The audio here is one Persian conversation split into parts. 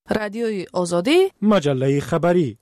رادیوی آزادی، مجله خبری.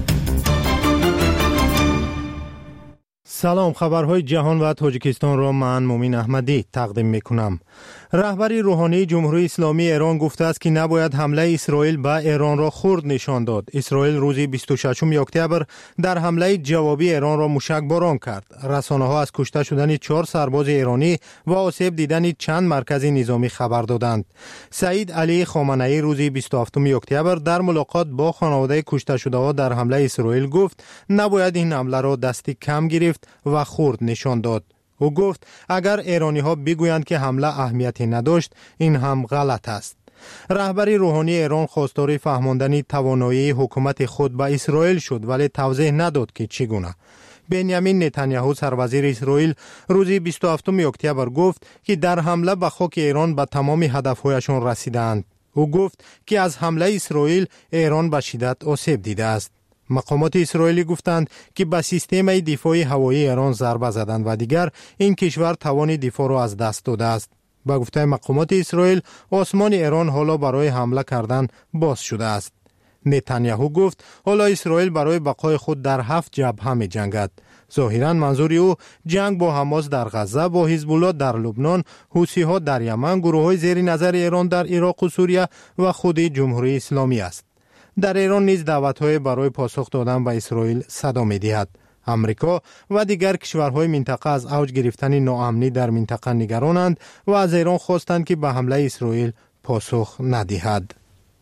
سلام، خبرهای جهان و تاجیکستان را من مومین احمدی تقدیم میکنم. رهبری روحانی جمهوری اسلامی ایران گفته است که نباید حمله اسرائیل به ایران را خرد نشان داد. اسرائیل روز 26 اکتبر در حمله جوابی ایران را موشکباران کرد. رسانه‌ها از کشته شدن 4 سرباز ایرانی و آسیب دیدن چند مرکز نظامی خبر دادند. سعید علی خامنه‌ای روز 27 اکتبر در ملاقات با خانواده کشته شده‌ها در حمله اسرائیل گفت نباید این حمله را دستی کم گرفت و خرد نشان داد. او گفت اگر ایرانی ها بگویند که حمله اهمیتی نداشت، این هم غلط است. رهبری روحانی ایران خواستار فهماندن توانایی حکومت خود به اسرائیل شد، ولی توضیح نداد که چگونه. بنیامین نتانیاهو سروزیر اسرائیل روز 27 اکتبر گفت که در حمله به خاک ایران به تمام هدفهایشان رسیدند. او گفت که از حمله اسرائیل ایران به شدت آسیب دیده است. مقامات اسرائیلی گفتند که به سیستم دفاعی هوایی ایران ضربه زدند و دیگر این کشور توان دفاع را از دست داده است. با گفته مقامات اسرائیل، آسمان ایران حالا برای حمله کردن باز شده است. نتانیاهو گفت حالا اسرائیل برای بقای خود در 7 جبهه می جنگد. ظاهراً منظور او جنگ با حماس در غزه، با حزب الله در لبنان، حوثی ها در یمن، گروه های زیر نظر ایران در عراق و سوریه و خود جمهوری اسلامی است. در ایران نیز دعوت‌های برای پاسخ دادن به اسرائیل صدا می‌دهد. امریکا و دیگر کشورهای منطقه از اوج گرفتن ناامنی در منطقه نگرانند و از ایران خواستند که به حمله اسرائیل پاسخ ندهد.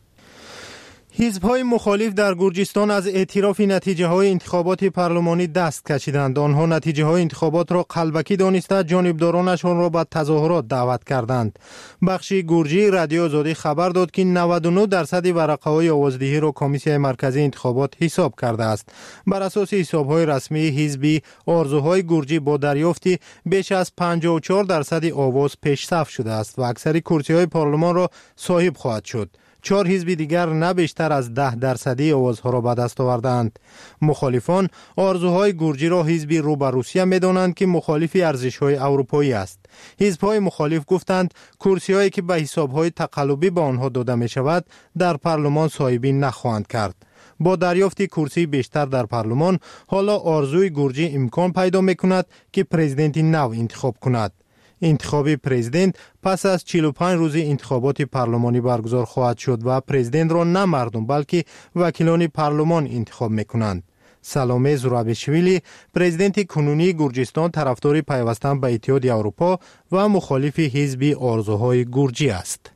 حزب‌های مخالف در گرجستان از اعتراف نتیجه‌های انتخابات پارلمانی دست کشیدند. آنها نتیجه‌های انتخابات را قلبکی دانسته جانبدارانشان را به تظاهرات دعوت کردند. بخش گرجی رادیو آزادی خبر داد که 99% ورقه‌های آوازدهی را کمیسیون مرکزی انتخابات حساب کرده است. بر اساس حساب‌های رسمی حزبی، آرزوهای گرجی با دریافت بیش از 54% آواز پیش‌صف شده است و اکثر کرسی‌های پارلمان را صاحب خواهد شد. 4 حزب دیگر نه بیشتر از 10% آوازها را به دست آوردند. مخالفان آرزوهای گرجی را حزبی رو به روسیه می‌دانند که مخالف ارزش‌های اروپایی است. حزب‌های مخالف گفتند کرسی‌هایی که به حساب‌های تقلبی به آنها داده می‌شود در پارلمان صاحبی نخواهند کرد. با دریافت کرسی بیشتر در پارلمان، حالا آرزوی گرجی امکان پیدا می‌کند که پرزیدنت نو انتخاب کند. انتخاب پرزیدنت پس از 45 روز انتخابات پارلمانی برگزار خواهد شد و پرزیدنت را نه مردم بلکه وکیلان پارلمان انتخاب میکنند. سلامه زورابشویلی، پرزیدنت کنونی گرجستان، طرفدار پیوستن به اتحاد اروپا و مخالف حزب آرزوهای گرجی است.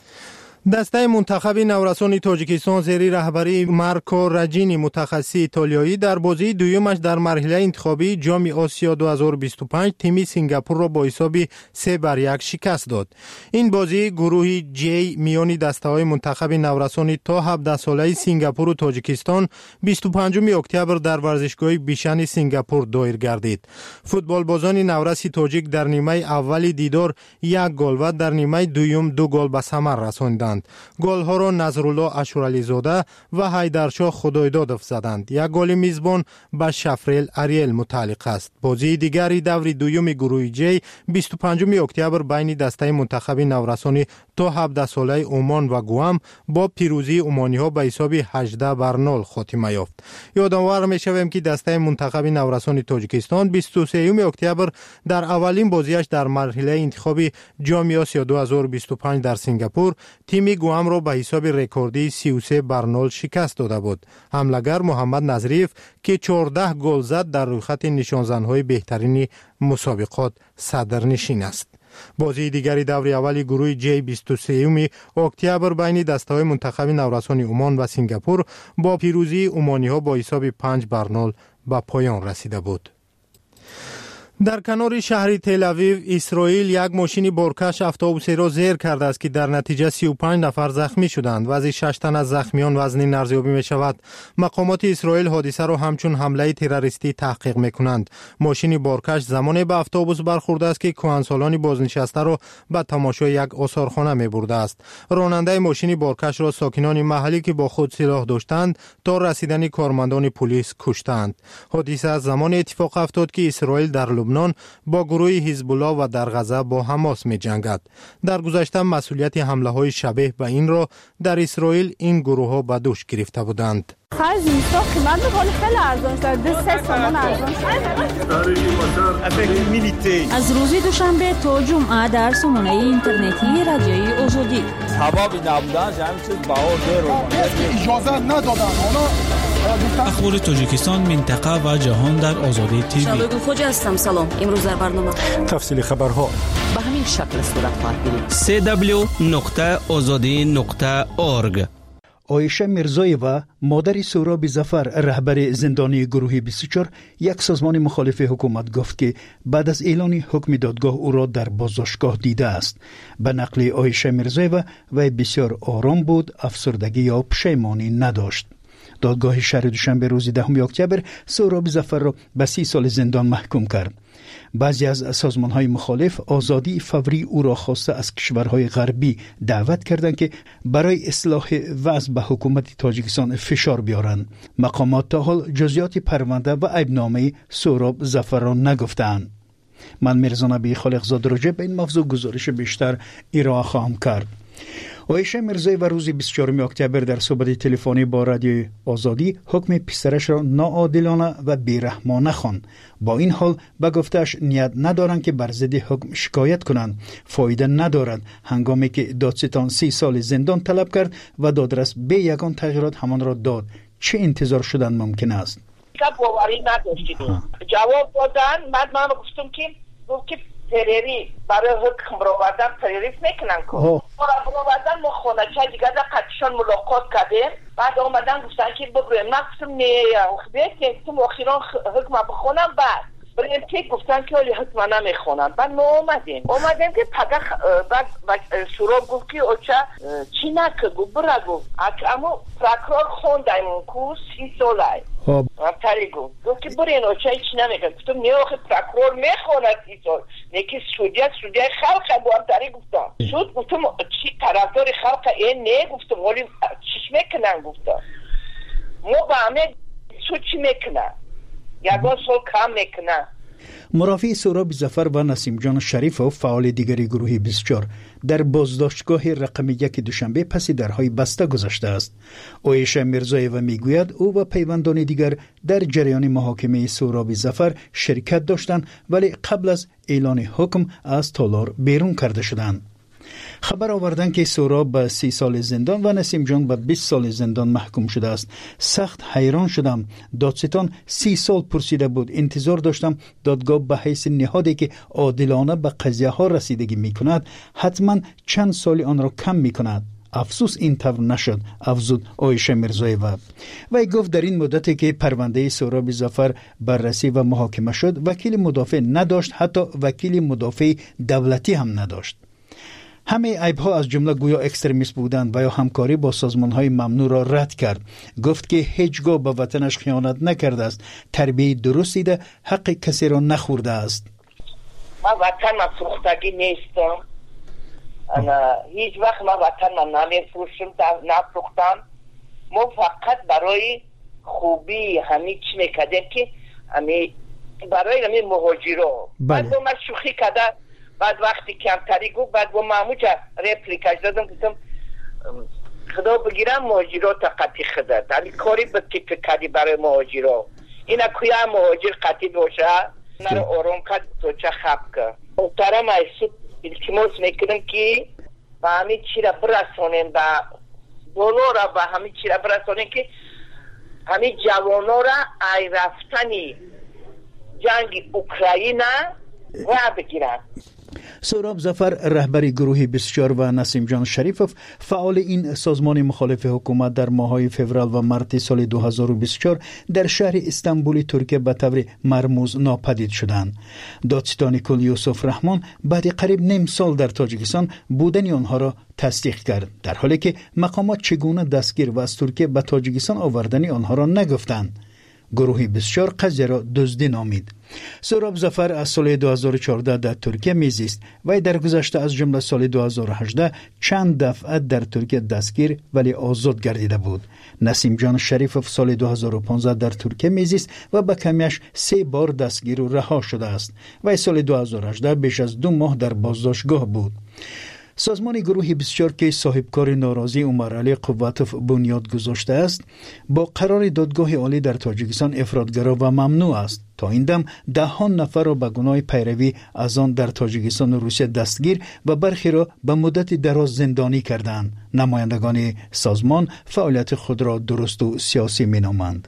دسته منتخب نورسان تاجیکستان زیر رهبری مارکو راجینی متخصص ایتالیایی در بازی دویمش در مرحله انتخابی جام آسیا 2025 تیم سنگاپور را با حساب 3-1 شکست داد. این بازی گروه جی میان دسته‌های منتخب نورسان تا 17 ساله سنگاپور و تاجیکستان 25 اکتبر در ورزشگاه بیشن سنگاپور دایر گردید. فوتبال بازان نورس تاجیک در نیمه اول دیدار 1 گل و در نیمه دوم 2 گل به ثمر رساندند. گل ها را نظرالله اشورالی زاده و حیدرشاه خدایدادوف زدند. 1 گل میزبان به شفریل اریل متعلق است. بازی دیگری دور دوم گروه جی 25 اکتبر بین دسته منتخب نورسان تا 17 ساله عمان و گوام با پیروزی عمانی ها به حساب 18-0 خاتمه یافت. یادآور می‌شویم که دسته منتخب نورسان تاجیکستان 23 اکتبر در اولین بازیش در مرحله انتخابی جام آسیا 2025 در سنگاپور تیم گوام را به حساب رکوردی 33-0 شکست داده بود. حملگر محمد نظریف که 14 گل زد در رویخط نشانزن‌های بهترین مسابقات صدرنشین است. بازی دیگری دور اول گروه جی 23 اکتبر بین دسته‌های منتخب نورسان عمان و سنگاپور با پیروزی عمانی‌ها با حساب 5-0 به پایان رسیده بود. در کنار شهر تل اویو، اسرائیل یک ماشین بارکش اتوبوسی را زیر کرده است که در نتیجه 35 نفر زخمی شدند. وضع 6 تن از زخمیان وزنی ارزیابی می شود. مقامات اسرائیل حادثه را همچون حمله تروریستی تحقیق می کنند. ماشین بارکش زمانی به اتوبوس برخورده است که کهنسالان بازنشسته را به تماشای یک آثارخانه می برده است. راننده ماشین بارکش را ساکنان محلی که با خود سلاح داشتند تا رسیدن کارمندان پلیس کشتند. حادثه زمان اتفاق افتاد که اسرائیل در لبنان با گروه حزب الله و در غزه با حماس می جنگد. در گذشته مسئولیت حمله های شبیه به این را در اسرائیل این گروه ها به دوش گرفته بودند. خرج اینستا قیمت میکنه خیلی ارزان شده 3 تومان ارزان شده. از روز دوشنبه تا جمعه در سامانه اینترنتی رادیوی آزادی حبابی نبودن همین چیز باور اجازه ندادن. اخبار تاجیکستان، منطقه و جهان در آزادی تیوی. شبگو خوج هستم. سلام. امروز در برنامه تفصیل خبرها به همین شکل صورت خواهد بود. www.azadi.org. عایشه میرزایوا مادر سهراب ظفر رهبر زندانی گروه 24 یک سازمان مخالف حکومت گفت که بعد از اعلان حکم دادگاه او را در بازداشتگاه دیده است. به نقل عایشه میرزایوا وی بسیار آرام بود، افسردگی یا پشیمانی نداشت. دادگاه شهر دوشنبه روز 10 اکتبر سهراب ظفر را به 30 سال زندان محکوم کرد. بعضی از سازمان‌های مخالف آزادی فوری او را خواسته از کشورهای غربی دعوت کردند که برای اصلاح وضع به حکومت تاجیکستان فشار بیارند. مقامات تا حال جزئیات پرونده و عیبنامه سهراب ظفر را نگفتند. من میرزا نبی خالقزاد راجع به این موضوع گزارش بیشتر ارائه خواهم کرد. عایشه میرزایوا روز 24 اکتبر در صحبت تلفنی با رادیو آزادی حکم پسرش را ناعادلانه و بیرحمانه خواند. با این حال به گفته‌اش نیت ندارند که بر ضد حکم شکایت کنند. فایده ندارد. هنگامی که دادستان 30 سال زندان طلب کرد و دادرس به یگان تغییرات همان را داد، چه انتظار شدن ممکن است؟ باوری نداشتیم. جواب دادن. من گفتم که تریری برای حکم برآوردن تریریف میکنن که برآوردن ما خانچه دیگه در قطعشان ملاقات کردیم. بعد آمدن گفتن که بگویم. من گفتم نه گفتم اخیران حکم بخونم. بعد بریم که گفتن که ولی حکم نمیخونن. بعد ما اومدیم که بعد سهراب گفت که اوچه چی نکه گفت برا گفت اما پرکرار خوندیم اون کو 30 ساله تری گفت که برین اوچه چی نمیگن. گفتم نه آخه پرکرار میخوند 30 سال نه که سودیه خلقه با هم تری گفتم سود. گفتم چی طرفدار خلقه این نه گفتم ولی چیش میکنن. گفتم ما با همه سود چی میکنن یگان سال کم میکنن. مرافع سهراب ظفر و نسیم جان شریف و فعال دیگری گروه 24 در بازداشتگاه رقم 1 دوشنبه پس درهای بسته گذشته است. عایشه میرزایوا میگوید او و پیوندان دیگر در جریان محاکمه سهراب ظفر شرکت داشتند ولی قبل از اعلان حکم از تالار بیرون کرده شدند. خبر آوردن که سهراب به 30 سال زندان و نسیم جان به 20 سال زندان محکوم شده است. سخت حیران شدم. دادستان 30 سال پرسیده بود. انتظار داشتم دادگاه به حیث نهادی که عادلانه به قضیه ها رسیدگی می کند حتما چند سالی آن را کم می کند. افسوس این طور نشد، افزود عایشه میرزایوا. وی گفت در این مدتی که پرونده سهراب ظفر بررسی و محاکمه شد وکیل مدافع نداشت، حتی وکیل مدافع دولتی هم نداشت. همه عیب‌ها از جمله گویا اکستریمیست بودند و یا همکاری با سازمان‌های ممنوع را رد کرد. گفت که هیچگاه به وطنش خیانت نکرده است، تربیت درست دیده، حق کسی را نخورده است. من وطن من فروختگی نیستم. هیچ وقت من وطن من نفروختم. ما فقط برای خوبی همین چی میکردیم که برای همین مهاجرا. بعد با من شوخی کرده. بعد وقتی کمتری گفت بعد با محمود رپلیکاش دادم گفتم خدا بگیرم مهاجرات قطعی خدر ولی کاری که کردی برای مهاجرات اینا کویا مهاجر قطعی باشه نره آرام کرد تو چه خب که محترم ایسود التماس میکنم که با همین چی را برسانیم با دولار را با همین چی را برسانیم که همین جوانا را ای رفتنی جنگ اوکراین و بگیرن. سهراب ظفر رهبر گروه 24 و نسیم جان شریفوف فعال این سازمان مخالف حکومت در ماه‌های فوریه و مارس سال 2024 در شهر استانبول ترکیه به طور مرموز ناپدید شدند. دادستان کل یوسف رحمان بعد قریب نیم سال در تاجیکستان بودن آنها را تصدیق کرد، در حالی که مقامات چگونه دستگیر و از ترکیه به تاجیکستان آوردن آنها را نگفتند. گروه 24 قضیه را دزدی نامید. سهراب ظفر از سال 2014 در ترکیه میزیست و در گذشته از جمله سال 2018 چند دفعه در ترکیه دستگیر ولی آزاد گردیده بود. نسیم جان شریفوف سال 2015 در ترکیه میزیست و به کمیش 3 بار دستگیر و رها شده است و سال 2018 بیش از 2 ماه در بازداشتگاه بود. سازمان گروه 24 که صاحبکار ناراضی عمر علی قوتوف بنیاد گذاشته است با قرار دادگاه عالی در تاجیکستان افراطگرا و ممنوع است. تا این دم 10 نفر را به گناه پیروی از آن در تاجیکستان و روسیه دستگیر و برخی را به مدت دراز زندانی کردند. نمایندگان سازمان فعالیت خود را درست و سیاسی مینامند.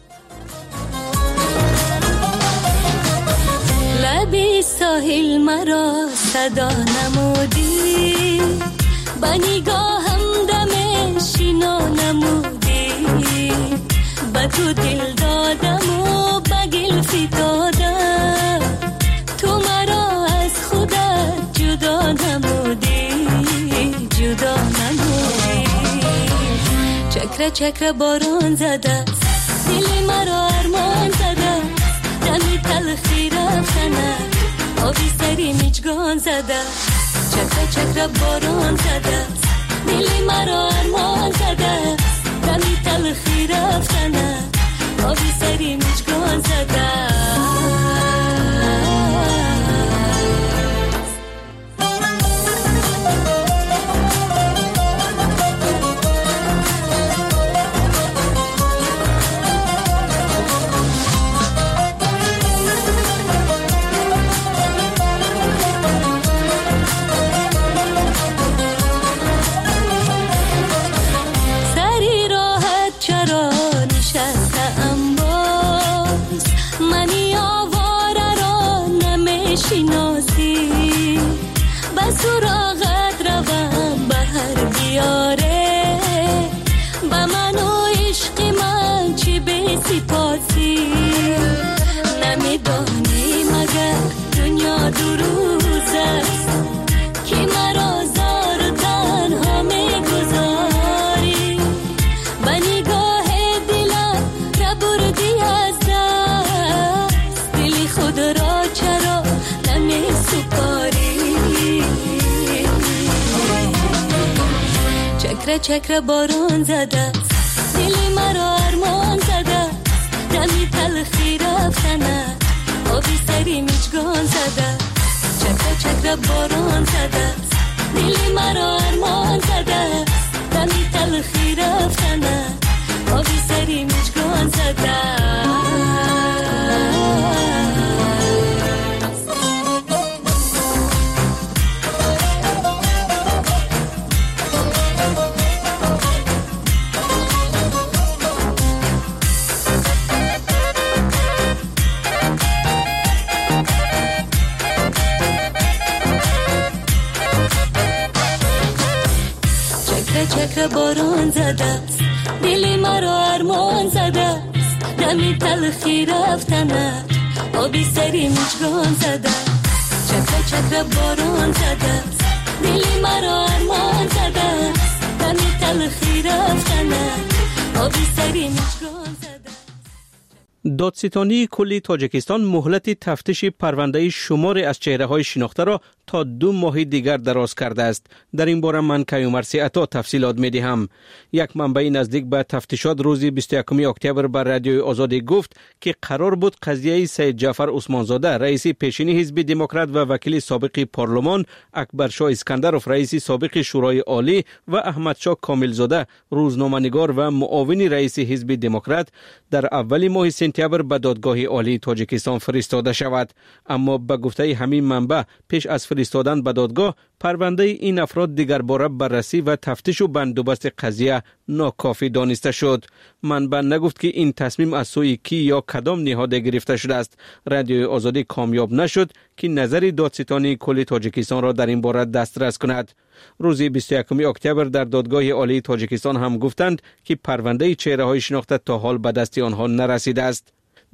لبی ساحل مرا صدا نمودی، با نگاهم دم شینا نمودی، با تو دل دادم و با گل فتادم، تو مرا از خودت جدا نمودی، جدا نمودی. چکره چکره باران زده دل مرا ارمان زده، دمی تلخی رفتنه آبی سری میچگان زده، چکره چکره باران زده دلی مرا ارمان زده، دمی تلخی رفتنه آبی سری میچگان زده. سراغت روم بهر بیاره، با من و عشق من چی به سپاسی، نمیدانی مگر دنیا دو روز است که مرا زار و تنها میگذاری، با نگاه دلم را بردی از دست، دلی خود را چرا نمیسپاری. چکره چکره باران زده دلی مرا ارمان زده، دمی تلخی رفتنه آبی سری میچگان زده، چکره چکره باران زده دلی مرا ارمان زده، دمی تلخی رفتنه آبی سری میچگان زده. چکره باران زده است دلی مرا ارمان زده است، دمی تلخی رفتنه آبی سری میچگان زده، چکره چکره باران زده است دلی مرا ارمان زده است، دمی تلخی رفتنه آبی سری میچگان زده. دادستانی کلی تاجیکستان مهلت تفتیش پرونده شماری از چهره‌های شناخته را تا 2 ماه دیگر دراز کرده است. در این باره من کیومرثی عطا تفصیلات می‌دهم. یک منبع نزدیک به تفتیشات روز 21 اکتبر بر رادیوی آزادی گفت که قرار بود قضیه سید جعفر عثمانزاده رئیس پیشین حزب دموکرات و وکیل سابق پارلمان، اکبرشاه اسکندرов رئیس سابق شورای عالی و احمدشاه کاملزاده روزنامه‌نگار و معاون رئیس حزب دموکرات در اول ماه سپتامبر به دادگاه عالی تاجیکستان فرستاده شود. اما به گفته همین منبع پیش از فرستادن به دادگاه پرونده این افراد دیگر باره بررسی و تفتیش و بندوبست قضیه ناکافی دانسته شد. منبع نگفت که این تصمیم از سوی کی یا کدام نهاد گرفته شده است. رادیوی آزادی کامیاب نشد که نظر دادستانی کل تاجیکستان را در این باره دسترس کند. روز 21 اکتبر در دادگاه عالی تاجیکستان هم گفتند که پرونده چهره‌های شناخته تا حال به دست آنها نرسیده است.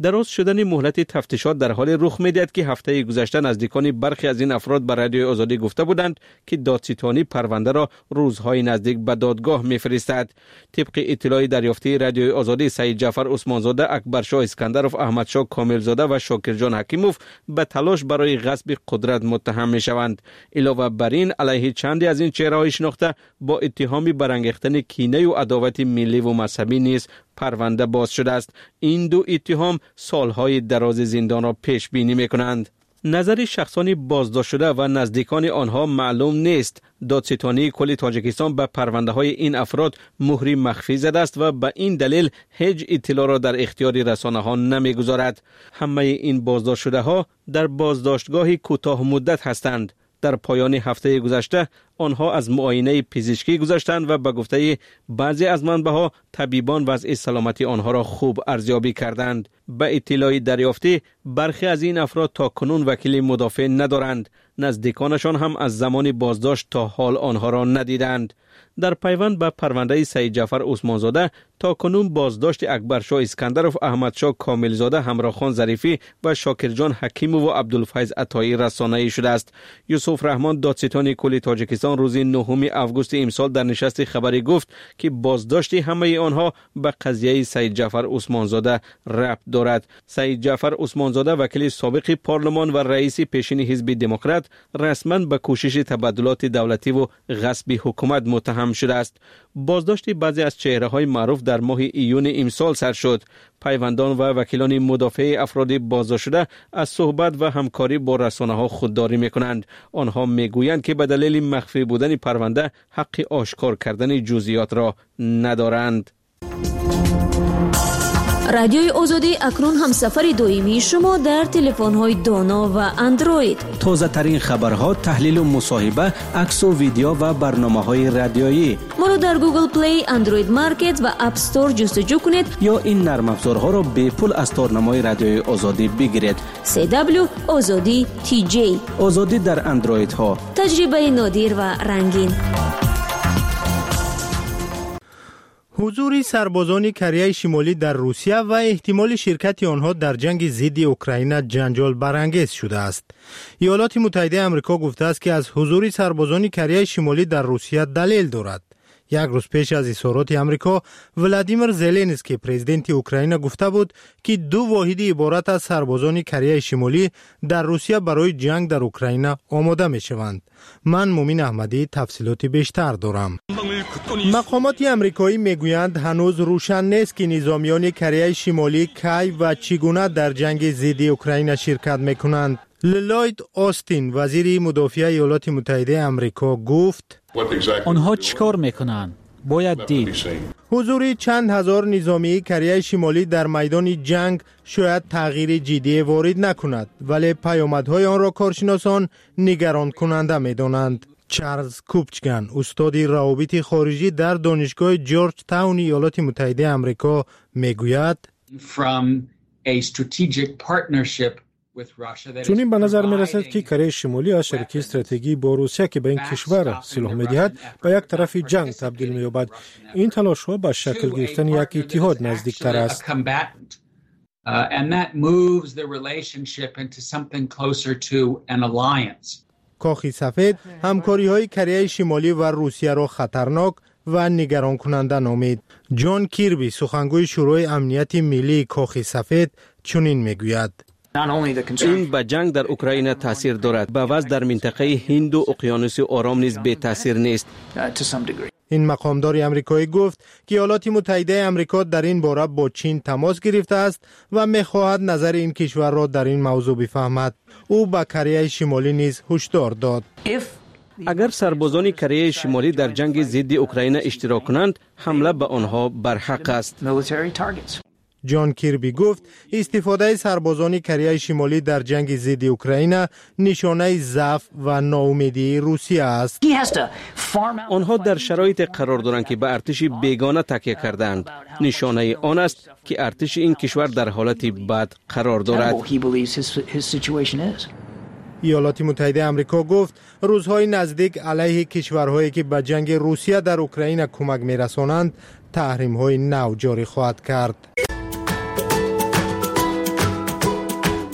دراز شدن مهلت تفتیشات در حال رخ می‌دهد که هفته گذشته نزدیکان برخی از این افراد به رادیوی آزادی گفته بودند که دادستانی پرونده را روزهای نزدیک به دادگاه می‌فرستد. طبق اطلاع دریافتی رادیوی آزادی، سید جعفر عثمانزاده، اکبرشاه اسکندرов، احمدشاه کاملزاده و شاکرجان حکیموف به تلاش برای غصب قدرت متهم می‌شوند. علاوه بر این، علیه چندی از این چهره‌های شناخته با اتهام برانگیختن کینه و عداوت ملی و مذهبی نیز پرونده باز شده است. این دو اتهام سالهای دراز زندان را پیش بینی می‌کنند. نظر شخصانی بازداشت شده و نزدیکان آنها معلوم نیست. دادستانی کل تاجیکستان به پرونده های این افراد مهری مخفی زده است و به این دلیل هیچ اطلاع را در اختیار رسانه ها نمیگذارد. همه این بازداشت شده ها در بازداشتگاه کوتاه مدت هستند. در پایان هفته گذشته آنها از معاینه پزشکی گذشتند و به گفته بعضی از منبع‌ها طبیبان وضع سلامتی آنها را خوب ارزیابی کردند. به اطلاع دریافتی برخی از این افراد تا کنون وکیل مدافع ندارند. نزدیکانشان هم از زمان بازداشت تا حال آنها را ندیدند. در پیوند به پرونده سید جعفر عثمانزاده تا کنون بازداشت اکبرشاه اسکندرov، احمدشاه کاملزاده، همراخان ظریفی و شاکرجان حکیمو و عبدالفیض عطایی رسانه‌ای شده است. یوسف رحمان، دادستان کل تاجیکستان، روز 9 آگوست امسال در نشست خبری گفت که بازداشت همه آنها به قضیه سید جعفر عثمانزاده ربط دارد. سید جعفر عثمانزاده، وکیل سابق پارلمان و رئیس پیشین حزب دموکرات، رسما به کوشش تبادلات دولتی و غصب حکومت متهم شده است. بازداشت بعضی از چهره‌های معروف در ماه ایون امسال سر شد. پیوندان و وکیلان مدافع افراد بازداشت شده از صحبت و همکاری با رسانه‌ها خودداری می‌کنند. آنها می‌گویند که به دلیل مخفی بودن پرونده حق آشکار کردن جزئیات را ندارند. رادیوی آزادی اکنون هم سفر دائمی شما در تلفن‌های دانا و اندروید. تازه ترین خبرها، تحلیل و مصاحبه، عکس و ویدیو و برنامه‌های رادیویی. ما را در گوگل پلی، اندروید مارکت و اپ استور جستجو کنید یا این نرم افزارها را به پول از تارنمای رادیوی آزادی بگیرید. CW آزادی TJ، آزادی در اندروید ها، تجربه نادر و رنگین. حضور سربازان کره شمالی در روسیه و احتمال شرکت آنها در جنگ ضد اوکراین جنجال برانگیز شده است. ایالات متحده آمریکا گفته است که از حضور سربازان کره شمالی در روسیه دلیل دارد. یک روز پیش از اظهارات آمریکا، ولادیمیر زلنسکی پرزیدنت اوکراین گفته بود که 2 واحد عبارت از سربازان کره شمالی در روسیه برای جنگ در اوکراین آماده می شوند. من مومین احمدی تفصیلات بیشتر دارم. مقامات آمریکایی میگویند هنوز روشن نیست که نظامیان کره شمالی کی و چگونه در جنگ ضد اوکراین شرکت میکنند. للوید آستین، وزیر مدافع ایالات متحده آمریکا، گفت آنها چیکار میکنند؟ باید دید. حضور چند هزار نظامی کره شمالی در میدان جنگ شاید تغییر جدی وارد نکند، ولی پیامدهای آن را کارشناسان نگران کننده می‌دانند. چارلز کوپچگن، استاد روابط خارجی در دانشگاه جورج تاون ایالات متحده آمریکا، میگوید چون به نظر می رسد که کره شمالی از شریک استراتژی با روسیه که به این کشور سلاح می دهد به یک طرف جنگ تبدیل می یابد. این تلاش ها به شکل گرفتن یک اتحاد نزدیک تر است. کاخ سفید همکاری های کره شمالی و روسیه را خطرناک و نگران کننده نامید. جان کیربی، سخنگوی شورای امنیت ملی کاخ سفید، چنین میگوید: این به جنگ در اوکراین تاثیر دارد. به وضع در منطقه هند و اقیانوس آرام نیز بی تاثیر نیست. این مقامدار آمریکایی گفت که ایالات متحده آمریکا در این باره با چین تماس گرفته است و می‌خواهد نظر این کشور را در این موضوع بفهمد. او به کره شمالی نیز هشدار داد: اگر سربازان کره شمالی در جنگ ضد اوکراین اشتراک کنند، حمله به آنها برحق است. جان کیربی گفت استفاده سربازان کره شمالی در جنگ ضد اوکراین نشانه ضعف و ناامیدی روسیه است. آنها در شرایط قرار دارند که به ارتش بیگانه تکیه کردند. نشانه آن است که ارتش این کشور در حالت بد قرار دارد. ایالات متحده آمریکا گفت روزهای نزدیک علیه کشورهایی که به جنگ روسیه در اوکراین کمک می‌رسانند تحریم‌های نو جاری خواهد کرد.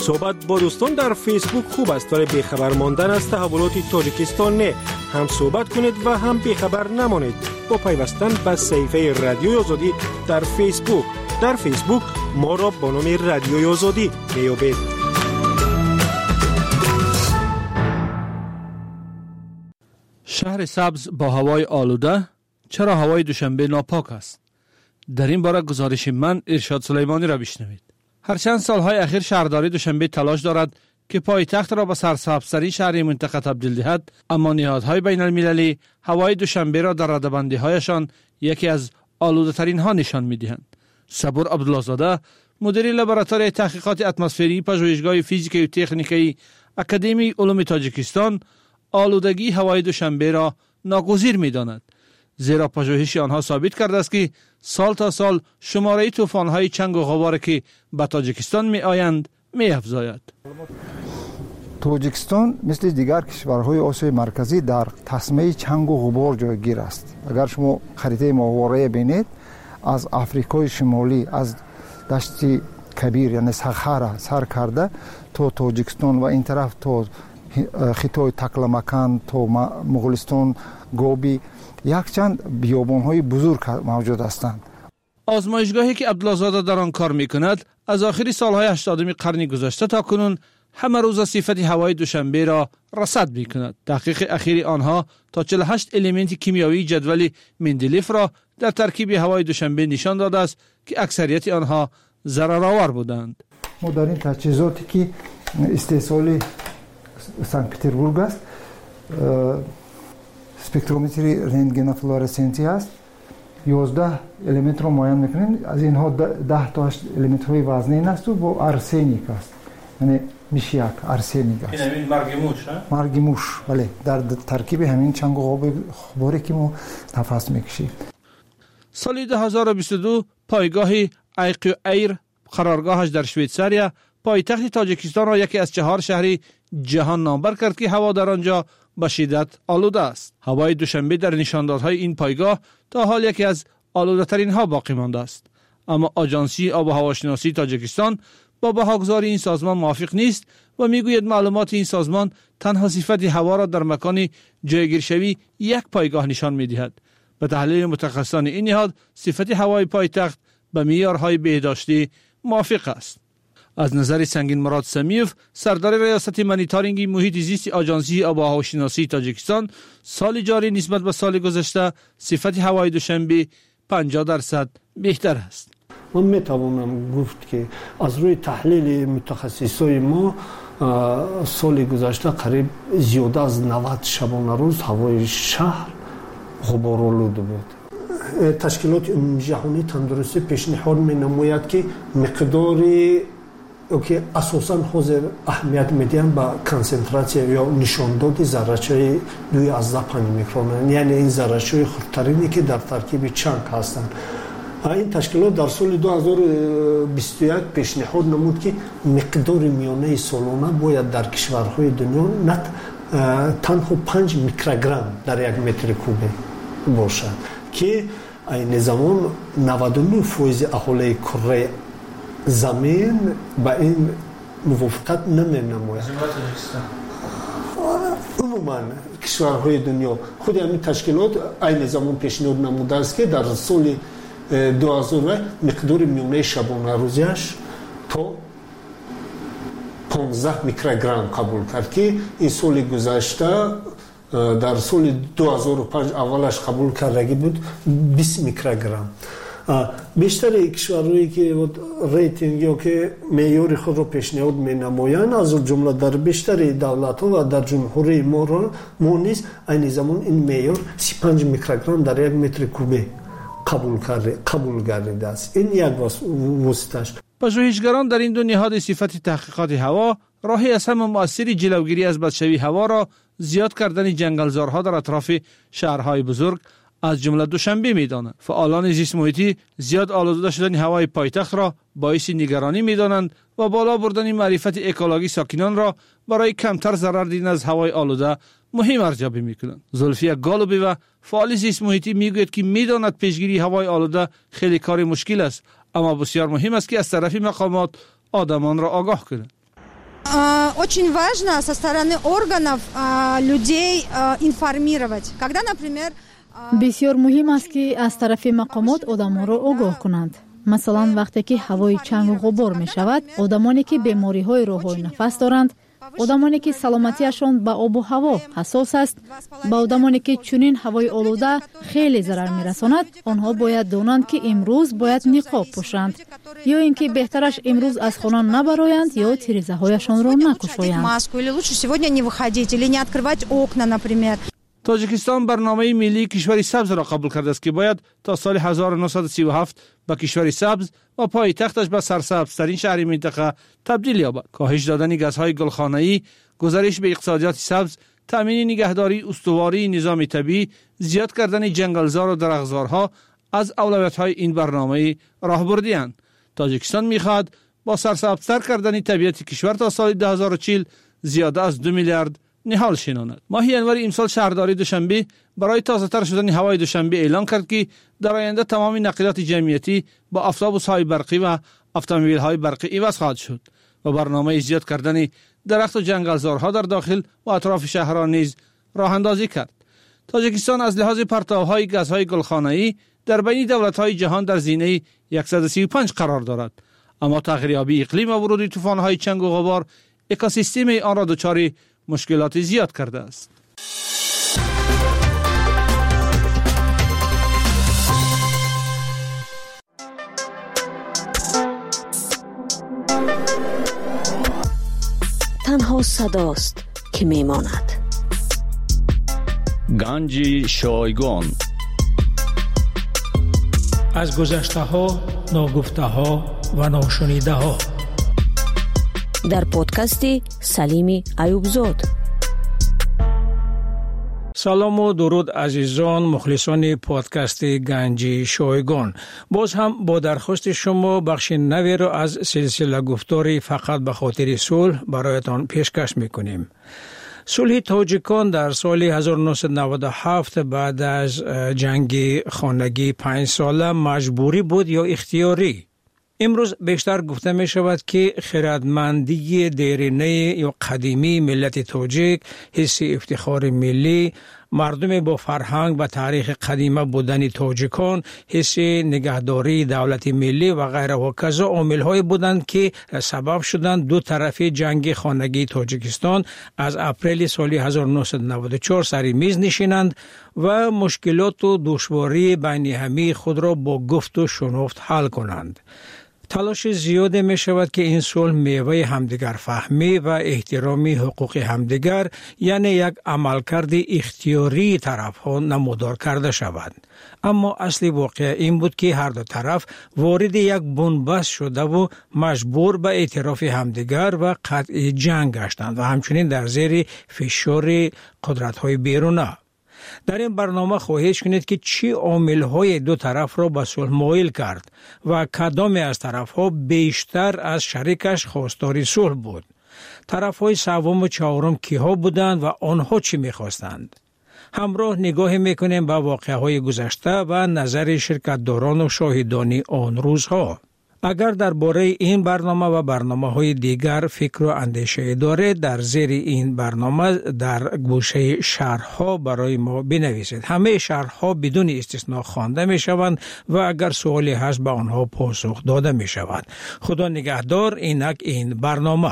صحبت با دوستان در فیسبوک خوب است ولی بیخبر ماندن از تحولات تاجیکستان نه. هم صحبت کنید و هم بیخبر نمانید با پیوستن به صفحه رادیوی آزادی در فیسبوک. در فیسبوک ما را با نام رادیوی آزادی میابید. شهر سبز با هوای آلوده، چرا هوای دوشنبه ناپاک است؟ در این باره گزارش من ارشاد سلیمانی را بشنوید. هرچند سالهای اخیر شهرداری دوشنبه تلاش دارد که پایتخت را به سرسبزترین شهر منطقه تبدیل دهد، اما نهادهای بین المللی هوای دوشنبه را در ردبندی هایشان یکی از آلوده ترین ها نشان می دهند. صبور عبدالله زاده، مدیر لابراتوار تحقیقات اتمسفری پژوهشگاه فیزیکی و تکنیکی اکادمی علوم تاجیکستان، آلودگی هوای دوشنبه را ناگزیر می داند، زیرا پژوهش آنها ثابت کرده است که سال تا سال شماره طوفان‌های چنگ و غبار که به تاجیکستان می آیند می افزاید. تاجیکستان مثل دیگر کشورهای آسیای مرکزی در تسمه چنگ و غبار جایگیر است. اگر شما خریطه ماهواره بینید، از آفریقای شمالی از دشت کبیر یعنی صخره سر کرده تا تاجیکستان و این طرف تا خطای تکلمکان تا مغولستان گوبی یک چند بیابان‌های بزرگ موجود هستند. آزمایشگاهی که عبدالله زاده در آن کار می‌کند از آخر سال‌های 80 قرن گذشته تا کنون همه روز صفت هوای دوشنبه را رصد می‌کند. تحقیق اخیر آنها تا 48 الیمنت کیمیایی جدول مندلیف را در ترکیب هوای دوشنبه نشان داده است که اکثریت آنها ضررآور بودند. ما در این تجهیزاتی که استحصال سنت پترزبورگ است، سپکترومتری رنتگن فلورسنسی است، 11 الیمنت را معاین میکنیم. از اینها 10 تا 8 الیمنت های وزنین است و با ارسنیک است، یعنی میشیک ارسنیک است. این مرگ موش ها؟ مرگ موش، بله، در ترکیب همین چنگ و غباری که ما نفس میکشیم. سال 2022 پایگاه ایقیو ایر قرارگاهش در شویتزاریا پایتخت تاجیکستان را یکی از 4 شهر جهان نامبر کرد که هوا در آنجا به شدت آلوده است. هوای دوشنبه در نشاندادهای این پایگاه تا حال یکی از آلوده ترین ها باقی مانده است، اما آژانسی آب و هواشناسی تاجیکستان با بهاگذاری این سازمان موافق نیست و میگوید معلومات این سازمان تنها صفت هوا را در مکان جایگیرشوی یک پایگاه نشان میدهد. به تحلیل متخصصان این نهاد صفت هوای پایتخت به معیارهای بهداشتی موافق است. از نظر سنگین مراد سمیوف، سردار ریاست مانیتورینگ محیط زیست آژانسی آب و هواشناسی تاجیکستان، سال جاری نسبت به سال گذشته صفت هوای دوشنبه 50% بهتر است. من میتوانم گفت که از روی تحلیل متخصصای ما سال گذشته قریب زیاده از 90 شبانه روز هوای شهر غبارآلود بود. تشکیلات جهانی تندرستی پیشنهاد می‌نماید که مقداری که اساساً حاضر اهمیت میدن به کنسنتراسیون یا نشانداد ذره‌های 2.5 میکرون، یعنی این ذره‌های خطرناکی که در ترکیب چنگ هستند. این تشکیلات در سال 2021 پیشنهاد نمود که مقدار میانه سالانه باید در کشورهای دنیا تنها 5 میکروگرم در 1 متر کوبه باشد که این زمان 99% اهالی کره زمین با این موافقت نماید. عموما کشورهای دنیا خود همین تشکیلات این زمان پیشنهاد نموده است که در سال 2000 مقدار میانه شبانه روزیش تا 15 میکروگرم قبول کرد که این سال گذشته در سال 2005 اولش قبول کرده بود 20 میکروگرم. بیشتر کشورهایی که ریتینگ یا که معیار خود را پیشنهاد می‌نمایند از جمله در بیشتر دولت‌ها و در جمهوری ما نیز این زمان این معیار 35 میکروگرم در 1 متر کوبه قبول گردیده است. این یک واسطه‌اش. پژوهشگران در این دو نهاد صفت تحقیقات هوا راهی از همه مؤثری جلوگیری از بدشوی هوا را زیاد کردن جنگلزارها در اطراف شهرهای بزرگ از جمله دوشنبه می‌دانند. فعالان زیست محیطی زیاد آلوده شدن هوای پایتخت را باعث نگرانی می‌دانند و بالا بردن معرفت اکولوژی ساکنان را برای کمتر ضرر دیدن از هوای آلوده مهم ارزیابی می‌کنند. زلفیه گالوبی و فعال زیست محیطی میگوید که می‌داند پیشگیری هوای آلوده خیلی کار مشکل است، اما بسیار مهم است که از طرف مقامات آدمان را آگاه کنند. очень важно со стороны органов людей информировать. Когда, например, بسیار مهم است که از طرف مقامات آدمان را آگاه کنند. مثلا وقتی که هوای چنگ و غبار می شود، آدمانی که بیماری های راه‌های نفس دارند، آدمانی که سلامتیشان به آب و هوا حساس است، با آدمانی که چنین هوای آلوده خیلی ضرر می رساند، آنها باید دانند که امروز باید نقاب پوشند یا اینکه بهترش امروز از خانه نبرایند یا تیریزه هایشان را نکشایند. تاجیکستان برنامه ملی کشوری سبز را قبول کرده است که باید تا سال 1937 به کشوری سبز و پایتختش به سرسبزترین شهر منطقه تبدیل یابد. کاهش دادن گازهای گلخانه‌ای، گذارش به اقتصادیات سبز، تامین نگهداری استواری نظام طبیعی، زیاد کردن جنگلزار و درختزارها از اولویت‌های این برنامه راهبردی‌اند. تاجیکستان می‌خواهد با سرسبزتر کردن طبیعت کشور تا سال 2040 زیاده از 2 میلیارد نهال شناند. ماه ینور امسال شهرداری دوشنبه برای تازه‌تر شدن هوای دوشنبه اعلان کرد که در آینده تمام نقلیات جمعیتی با اتوبوس‌های برقی و اتومبیل‌های برقی عوض خواهد شد و برنامه زیاد کردن درخت و جنگلزارها در داخل و اطراف شهرها نیز راه اندازی کرد. تاجیکستان از لحاظ پرتاب‌های گازهای گلخانه‌ای در بین دولت‌های جهان در زینه 135 قرار دارد، اما تغییریابی اقلیم و ورود طوفان‌های چنگ و غبار اکوسیستم آن را دچار مشکلات زیاد کرده است. تنها صداست که میماند. گنج شایگان از گذشته ها، ناگفته ها و ناشنیده ها در پادکست سلیم ایوبزاد. سلام و درود عزیزان مخلصان پادکست گنج شایگان. باز هم با درخواست شما بخش نوی را از سلسله گفتاری فقط به خاطر صلح برایتان پیشکش میکنیم. صلح تاجیکان در سال 1997 بعد از جنگ خانگی 5 ساله مجبوری بود یا اختیاری؟ امروز بیشتر گفته می شود که خردمندی دیرینه یا قدیمی ملت تاجیک، حس افتخار ملی، مردم با فرهنگ و تاریخ قدیمه بودن تاجیکان، حس نگهداری دولت ملی و غیره و کذا عامل‌های بودند که سبب شدند دو طرف جنگ خانگی تاجیکستان از اپریل سال 1994 سر میز نشینند و مشکلات و دشواری بین همه خود را با گفت و شنفت حل کنند. تلاش زیاد می شود که این صلح میوه همدیگر فهمی و احترامی حقوق همدیگر، یعنی یک عملکرد اختیاری طرف ها نمودار کرده شود. اما اصلی واقع این بود که هر دو طرف وارد یک بنبست شده و مجبور به اعتراف همدیگر و قطع جنگ گشتند و همچنین در زیر فشار قدرت های بیرونه. در این برنامه خواهش کنید که چی عامل‌های دو طرف را به صلح مایل کرد و کدام از طرف‌ها بیشتر از شریکش خواستار صلح بود. طرف‌های سوم و چهارم کیها بودند و آنها چی می‌خواستند؟ همراه نگاه می‌کنیم به واقعه‌های گذشته و نظر شرکت‌داران و شاهدان آن روزها. اگر درباره این برنامه و برنامه‌های دیگر فکر و اندیشه دارید، در زیر این برنامه در گوشه شرح‌ها برای ما بنویسید. همه شرح‌ها بدون استثنا خوانده می‌شوند و اگر سوالی هست به آنها پاسخ داده می‌شود. خدا نگهدار. اینک این برنامه.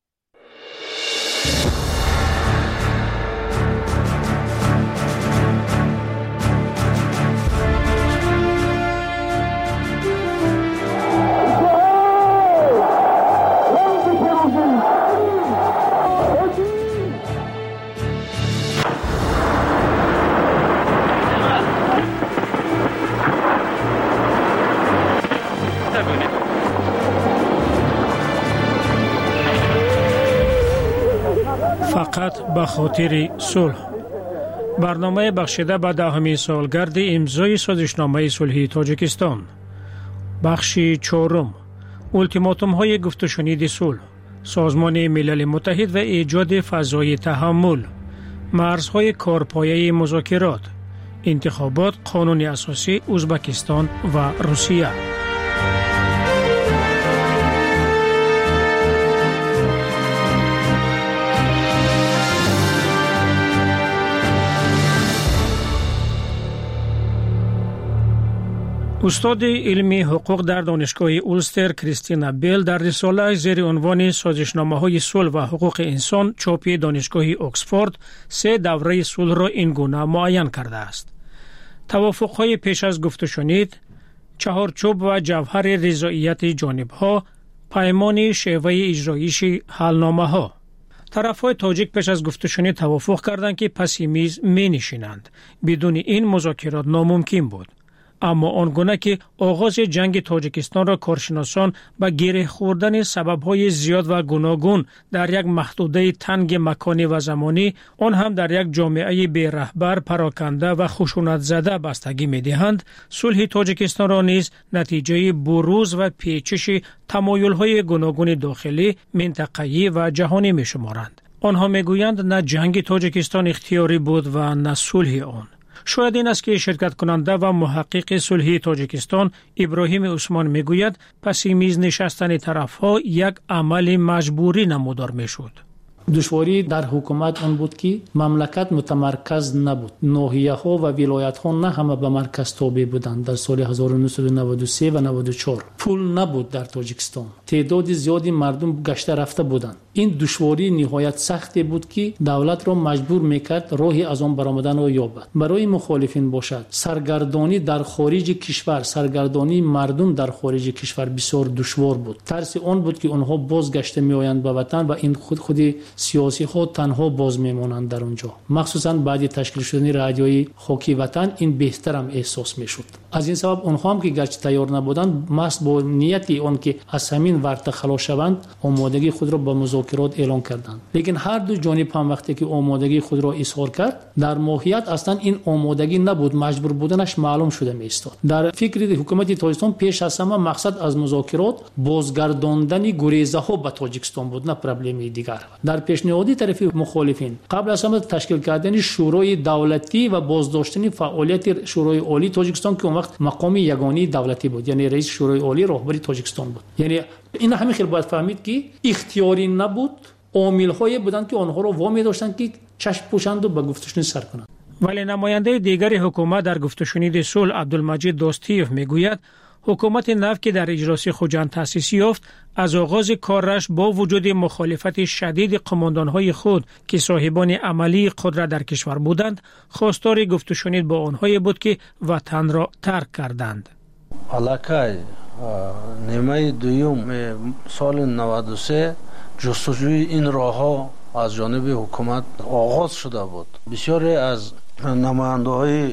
فقط به خاطر صلح. برنامه بخشیده به 10 سالگرد امضای سازشنامه صلحی تاجیکستان. بخش 4. التیماتوم های گفت و شنید صلح. سازمان ملل متحد و ایجاد فضای تحمل. مرزهای کارپایه مذاکرات. انتخابات قانون اساسی ازبکستان و روسیه. استاد علمی حقوق در دانشگاه اولستر کریستینا بیل در رساله زیر عنوان سازشنامه‌های صلح و حقوق انسان چاپی دانشگاه اکسفورد 3 دوره صلح را این گونه معین کرده است. توافق‌های پیش از گفت و شنید، چهارچوب و جوهر رضایت جانب‌ها، پیمان شیوه اجرایش حلنامه‌ها. طرف‌های تاجیک پیش از گفت و شنید توافق کردند که پس میز می‌نشینند. بدون این مذاکرات ناممکن بود. اما آنگونه که آغاز جنگ تاجیکستان را کارشناسان به گره خوردن سبب‌های زیاد و گوناگون در یک محدوده تنگ مکانی و زمانی، آن هم در یک جامعه بی رهبر، پراکنده و خشونت زده بستگی می‌دهند، صلح تاجیکستان را نیز نتیجه بروز و پیچش تمایل‌های گوناگون داخلی، منطقه‌ای و جهانی می‌شمارند. آنها می‌گویند نه جنگ تاجیکستان اختیاری بود و نه صلح آن. شاید این است که شرکت کننده و محقق صلح تاجیکستان ابراهیم عثمان میگوید پس میز نشستن طرفها یک عمل مجبوری نمودار میشد. دشواری در حکومت آن بود که مملکت متمرکز نبود. ناحیه‌ها و ولایت‌ها نه همه به مرکز تابع بودند. در سال 1993 و 94 پول نبود در تاجیکستان. تعداد زیادی مردم گشته رفته بودند. این دشواری نهایت سختی بود که دولت را مجبور میکرد راهی از آن برآمدن را یابد. برای مخالفین باشد سرگردانی در خارج کشور، سرگردانی مردم در خارج کشور بسیار دشوار بود. ترس آن بود که آنها بازگشته میآیند به وطن و این خودی سیاسی خود تنها باز میمانند در اونجا. مخصوصا بعد تشکیل شدن رادیوی خاکی وطن این بهتر هم احساس میشد. از این سبب آنها هم که گرچه تیار نبودند، محض با نیتی آن که از همین ورطه خلاص شوند آمادگی خود را به مذاکرات اعلان کردند. لیکن هر دو جانب هم وقتی که آمادگی خود را اظهار کرد، در ماهیت اصلا این آمادگی نبود، مجبور بودنش معلوم شده می‌استاد. در فکر حکومت تاجیکستان پیش از همه مقصد از مذاکرات بازگرداندن گریزه ها به تاجیکستان بود، نه پرابلمی دیگر. در پیشنهادی طرف مخالفین قبل از همه تشکیل کردن شورای دولتی و بازداشتن فعالیت شورای عالی تاجیکستان که اون وقت مقام یگانه دولتی بود، یعنی رئیس شورای عالی راهبری تاجیکستان بود. یعنی این همین خیلی باید فهمید که اختیاری نبود، عامل‌هایی بودند که آنها را وامی داشتند که چشم پوشند و به گفتشون سر کنند. ولی نماینده دیگر حکومت در گفت و شنید صلح عبدالمجید داستیف میگوید حکومت نو که در اجلاس خوجند تأسیس یافت، از آغاز کارش با وجود مخالفت شدید قماندانهای خود که صاحبان عملی قدرت در کشور بودند، خواستار گفت و شنید با آنهایی بود که وطن را ترک کردند. علاقه نیمه دوم سال 93 جستجوی این راه‌ها از جانب حکومت آغاز شده بود. بسیاری از نماینده‌های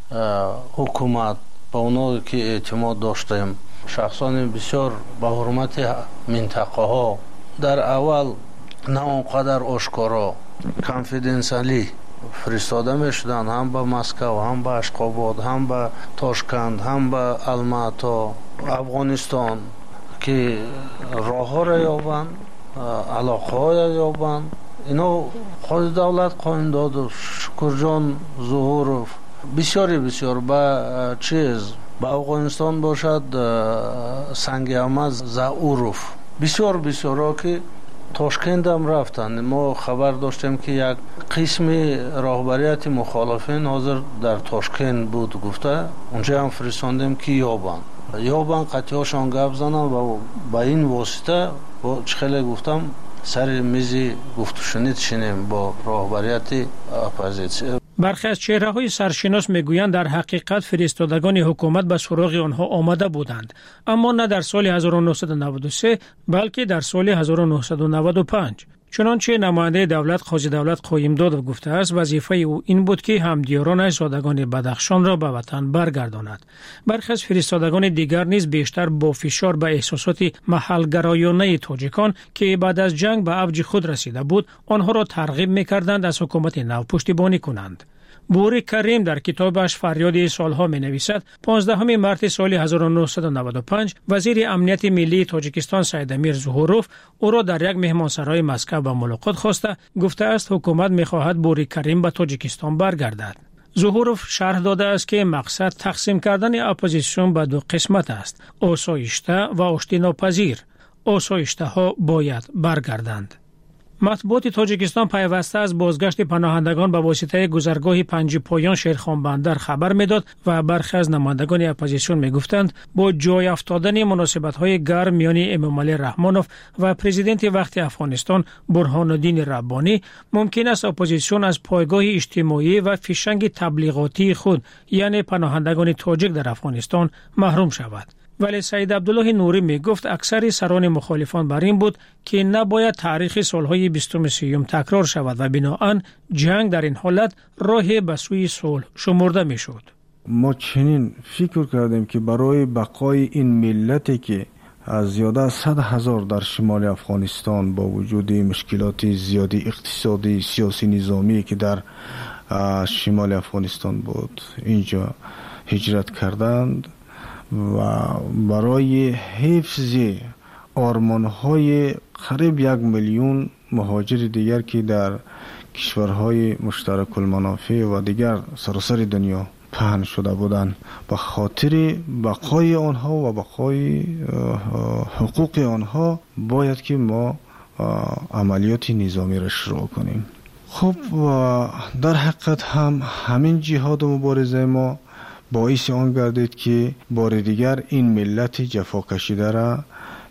حکومت با اونا که اعتماد داشتیم، شخصان بسیار با حرمت منطقه ها در اول نه اونقدر آشکارا کانفیدنسیالی فرستاده میشدن، هم به مسکو، هم به اشخاباد، هم به تاشکند، هم به الماتا، افغانستان که راه ها را یابند، علاقه ها را یابند. اینا خود دولت قایم داد و شکرجان ظهورов بسیار با چیز با افغانستان باشد، سنگ احمد ظهورов بسیار که تاشکند هم رفتند. ما خبر داشتیم که یک قسم راهبریت مخالفین حاضر در تاشکند بود، گفته اونجا هم فرستاندیم که یابان قطعاشان گپ زنن و با این واسطه با چخیلی گفتم سر میزی گفت و شنید شنیم با راهبریت اپوزیسیون. برخی از چهره‌های سرشناس میگویند در حقیقت فرستادگان حکومت به سراغ آنها آمده بودند، اما نه در سال 1993 بلکه در سال 1995. چنانچه نماینده دولت قاضی دولت قایم داد و گفته است وظیفه او این بود که همدیارانش زادگان بدخشان را به وطن برگرداند. برخی از فرستادگان دیگر نیز بیشتر با فشار به احساسات محل‌گرایانه تاجیکان که بعد از جنگ به اوج خود رسیده بود آنها را ترغیب می‌کردند از حکومت نو پشتیبانی کنند. بوری کریم در کتابش فریاد سالها می نویسد 15 مارس سال 1995 وزیر امنیت ملی تاجیکستان سید امیر ظهورov او را در یک مهمانسرای مسکو به ملاقات خواسته گفته است حکومت می خواهد بوری کریم به تاجیکستان برگردد. ظهورov شرح داده است که مقصد تقسیم کردن اپوزیسیون به دو قسمت است: آسایشته و آشتی ناپذیر. آسایشته ها باید برگردند. مطبوعات تاجیکستان پیوسته از بازگشت پناهندگان به واسطه گذرگاه پنج پایان شیرخان بندر خبر میداد و برخی از نمایندگان اپوزیسیون میگفتند با جای افتادن مناسبت‌های گرم میان امامعلی رحمانوف و پرزیدنت وقت افغانستان برهان الدین ربانی ممکن است اپوزیسیون از پایگاه اجتماعی و فیشنگ تبلیغاتی خود یعنی پناهندگان تاجیک در افغانستان محروم شود. ولی سید عبدالله نوری می گفت اکثر سران مخالفان بر این بود که نباید تاریخ سالهای 23 تکرار شود و بنابراین جنگ در این حالت راه به سوی صلح شمرده می شد. ما چنین فکر کردیم که برای بقای این ملتی که از زیاده از 100,000 در شمال افغانستان با وجود مشکلات زیادی اقتصادی سیاسی نظامی که در شمال افغانستان بود اینجا هجرت کردند و برای حفظ آرمان‌های قریب 1 میلیون مهاجر دیگر که در کشورهای مشترک المنافع و دیگر سراسر دنیا پهن شده بودند به خاطر بقای آنها و بقای حقوق آنها باید که ما عملیات نظامی را شروع کنیم. خب در حقیقت همین جهاد و مبارزه ما باعث آن گردید که بار دیگر این ملت جفا کشیده را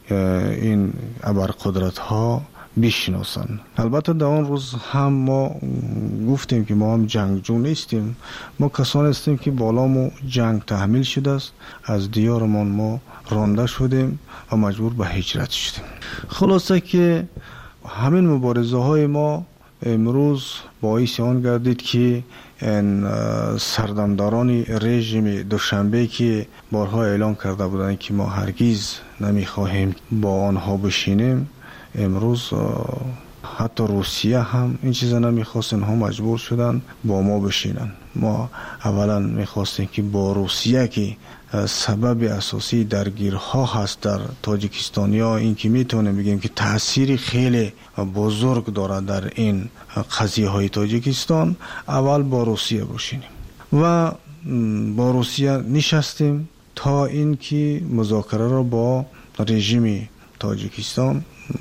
این ابرقدرت ها بشناسند. البته در آن روز هم ما گفتیم که ما هم جنگجو نیستیم، ما کسانی هستیم که بالامو جنگ تحمیل شده است، از دیارمان ما رانده شدیم و مجبور به هجرت شدیم. خلاصه که همین مبارزه های ما امروز باعث آن گردید که این سردمداران رژیم دوشنبه که بارها اعلام کرده بودند که ما هرگز نمیخواهیم با آنها بشینیم، امروز حتی روسیه هم این چیزا نمیخواست، اینها مجبور شدن با ما بشینن. ما اولا میخواستیم که با روسیه که سبب اساسی درگیرها هست در تاجیکستانیا، این که میتونیم بگیم که تأثیری خیلی بزرگ داره در این قضیه های تاجیکستان، اول با روسیه بشینیم و با روسیه نشستیم تا این که مذاکره را با رژیم تاجیکستان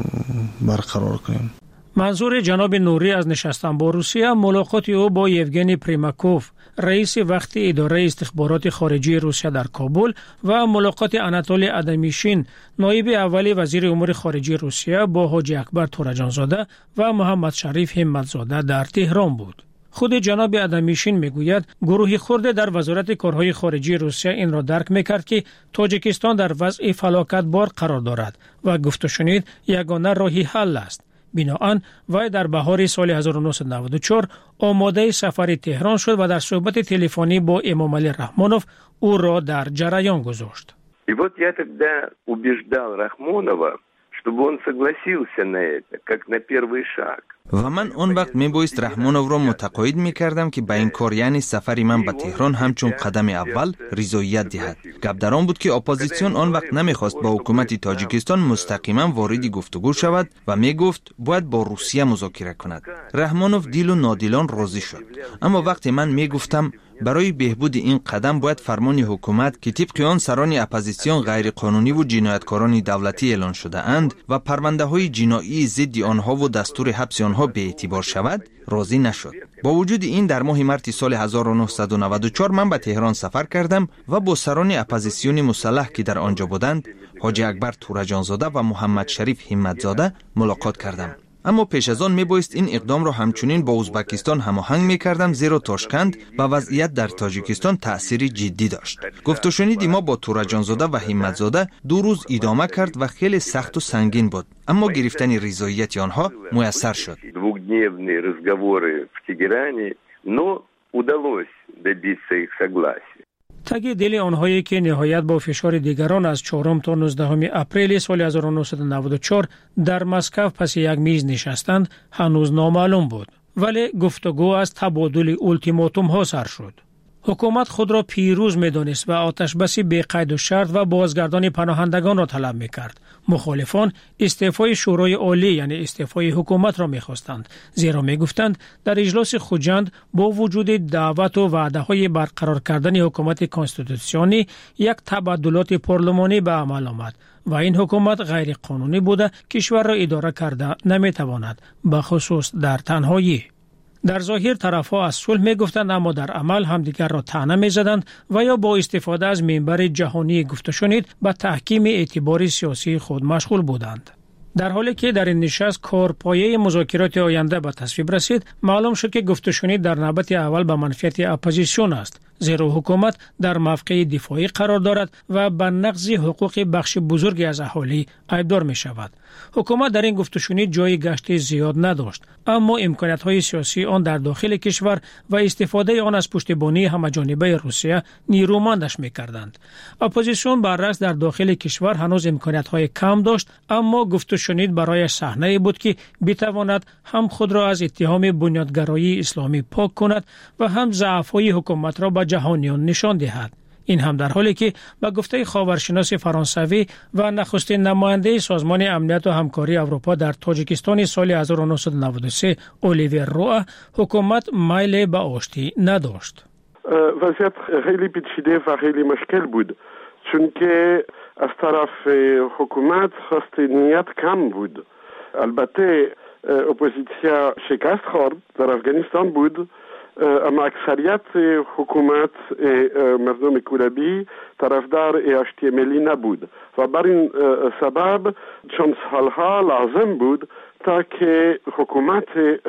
برقرار کنیم. منظور جناب نوری از نشستن با روسیه ملاقات او با یوگنی پریماکوف رئیس وقت اداره استخبارات خارجی روسیه در کابل و ملاقات اناتولی ادمیشین نایب اول وزیر امور خارجه روسیه با حاجی اکبر تورجانزاده و محمد شریف همتزاده در تهران بود. خود جناب ادمیشین میگوید گروهی خرد در وزارت کارهای خارجی روسیه این را درک میکرد که تاجیکستان در وضع فلاکت بار قرار دارد و گفت و شنید یگانه راهی حل است. بنابراین وی در بهار سال 1994 آماده سفر تهران شد و در صحبت تلفنی با امامعلی رحمانوف او را در جریان گذاشت. И вот я тогда убеждал Рахмонова, чтобы он согласился на это, как на первый шаг. و من اون وقت میبایست رحمانوف را متقاعد میکردم که به این کار یعنی سفر من به تهران همچون قدم اول رضایت دهد. گپ در آن بود که اپوزیسیون آن وقت نمیخواست با حکومت تاجیکستان مستقیما وارد گفتگو شود و میگفت باید با روسیه مذاکره کند. رحمانوف دیل و نادیلان راضی شد، اما وقتی من میگفتم برای بهبود این قدم باید فرمان حکومت که طبق آن سران اپوزیسیون غیر قانونی و جنایتکاران دولتی اعلان شده اند و پرونده های جنایی ضد آنها و دستور حبس آنها به اعتبار شود، راضی نشد. با وجود این در ماه مارس سال 1994 من به تهران سفر کردم و با سران اپوزیسیون مسلح که در آنجا بودند، حاجی اکبر تورجانزاده و محمد شریف همتزاده ملاقات کردم. اما پیش از آن میبایست این اقدام را همچنین با ازبکستان هماهنگ میکردم، زیرا تاشکند و وضعیت در تاجیکستان تأثیر جدی داشت. گفت و شنیدی ما با تورجانزاده و همتزاده 2 روز ادامه کرد و خیلی سخت و سنگین بود، اما گرفتن رضایت آنها میسر شد. 2-дневные разговоры в Тегеране, но удалось добиться их согласия. تگ دل آنهایی که نهایت با فشار دیگران از 4 تا 19 اپریل سال 1994 در مسکو پس یک میز نشستند هنوز نامعلوم بود، ولی گفتگو از تبادل اولتیماتوم ها سر شد. حکومت خود را پیروز می‌دانست و آتش‌بس بی قید و شرط و بازگردان پناهندگان را طلب می‌کرد. مخالفان استعفای شورای عالی یعنی استعفای حکومت را می‌خواستند، زیرا می‌گفتند در اجلاس خوجند با وجود دعوت و وعده‌های برقرار کردن حکومت کنستیتوسیونی یک تبدلات پارلمانی به عمل آمد و این حکومت غیر قانونی بوده کشور را اداره کرده نمی‌تواند، به خصوص در تنهایی. در ظاهر طرفها از صلح می‌گفتند اما در عمل همدیگر را طعنه می‌زدند و یا با استفاده از منبر جهانی گفته شنید به تحکیم اعتبار سیاسی خود مشغول بودند. در حالی که در این نشست کارپایه مذاکرات آینده به تصویب رسید، معلوم شد که گفته شنید در نوبت اول به منفعت اپوزیسیون است، زیرا حکومت در موقع دفاعی قرار دارد و به نقض حقوق بخش بزرگی از اهالی ایبدار می شود. حکومت در این گفته شنید جای گشت زیاد نداشت، اما امکانات‌های سیاسی آن در داخل کشور و استفاده آن از پشتیبانی همه‌جانبه روسیه نیرومندش می‌کردند. اپوزیسیون برعکس در داخل کشور هنوز امکانات‌های کم داشت، اما گفته شنید برای صحنه‌ای بود که بتواند هم خود را از اتهام بنیادگرایی اسلامی پاک کند و هم ضعف‌های حکومت را به جهانیان نشان دهد. این هم در حالی که با گفته خاورشناس فرانسوی و نخستین نماینده سازمان امنیت و همکاری اروپا در تاجیکستان سال 1993 اولیور روآ حکومت میل به آشتی نداشت. وضعیت خیلی پیچیده و خیلی مشکل بود، چون که از طرف حکومت خواست نیت کم بود. البته اپوزیسیا شکست خورد در افغانستان بود، اما اکثریت حکومت مردم کولابی طرفدار آشتی ملی نبود و بر این سبب چند سالها لازم بود تا که حکومت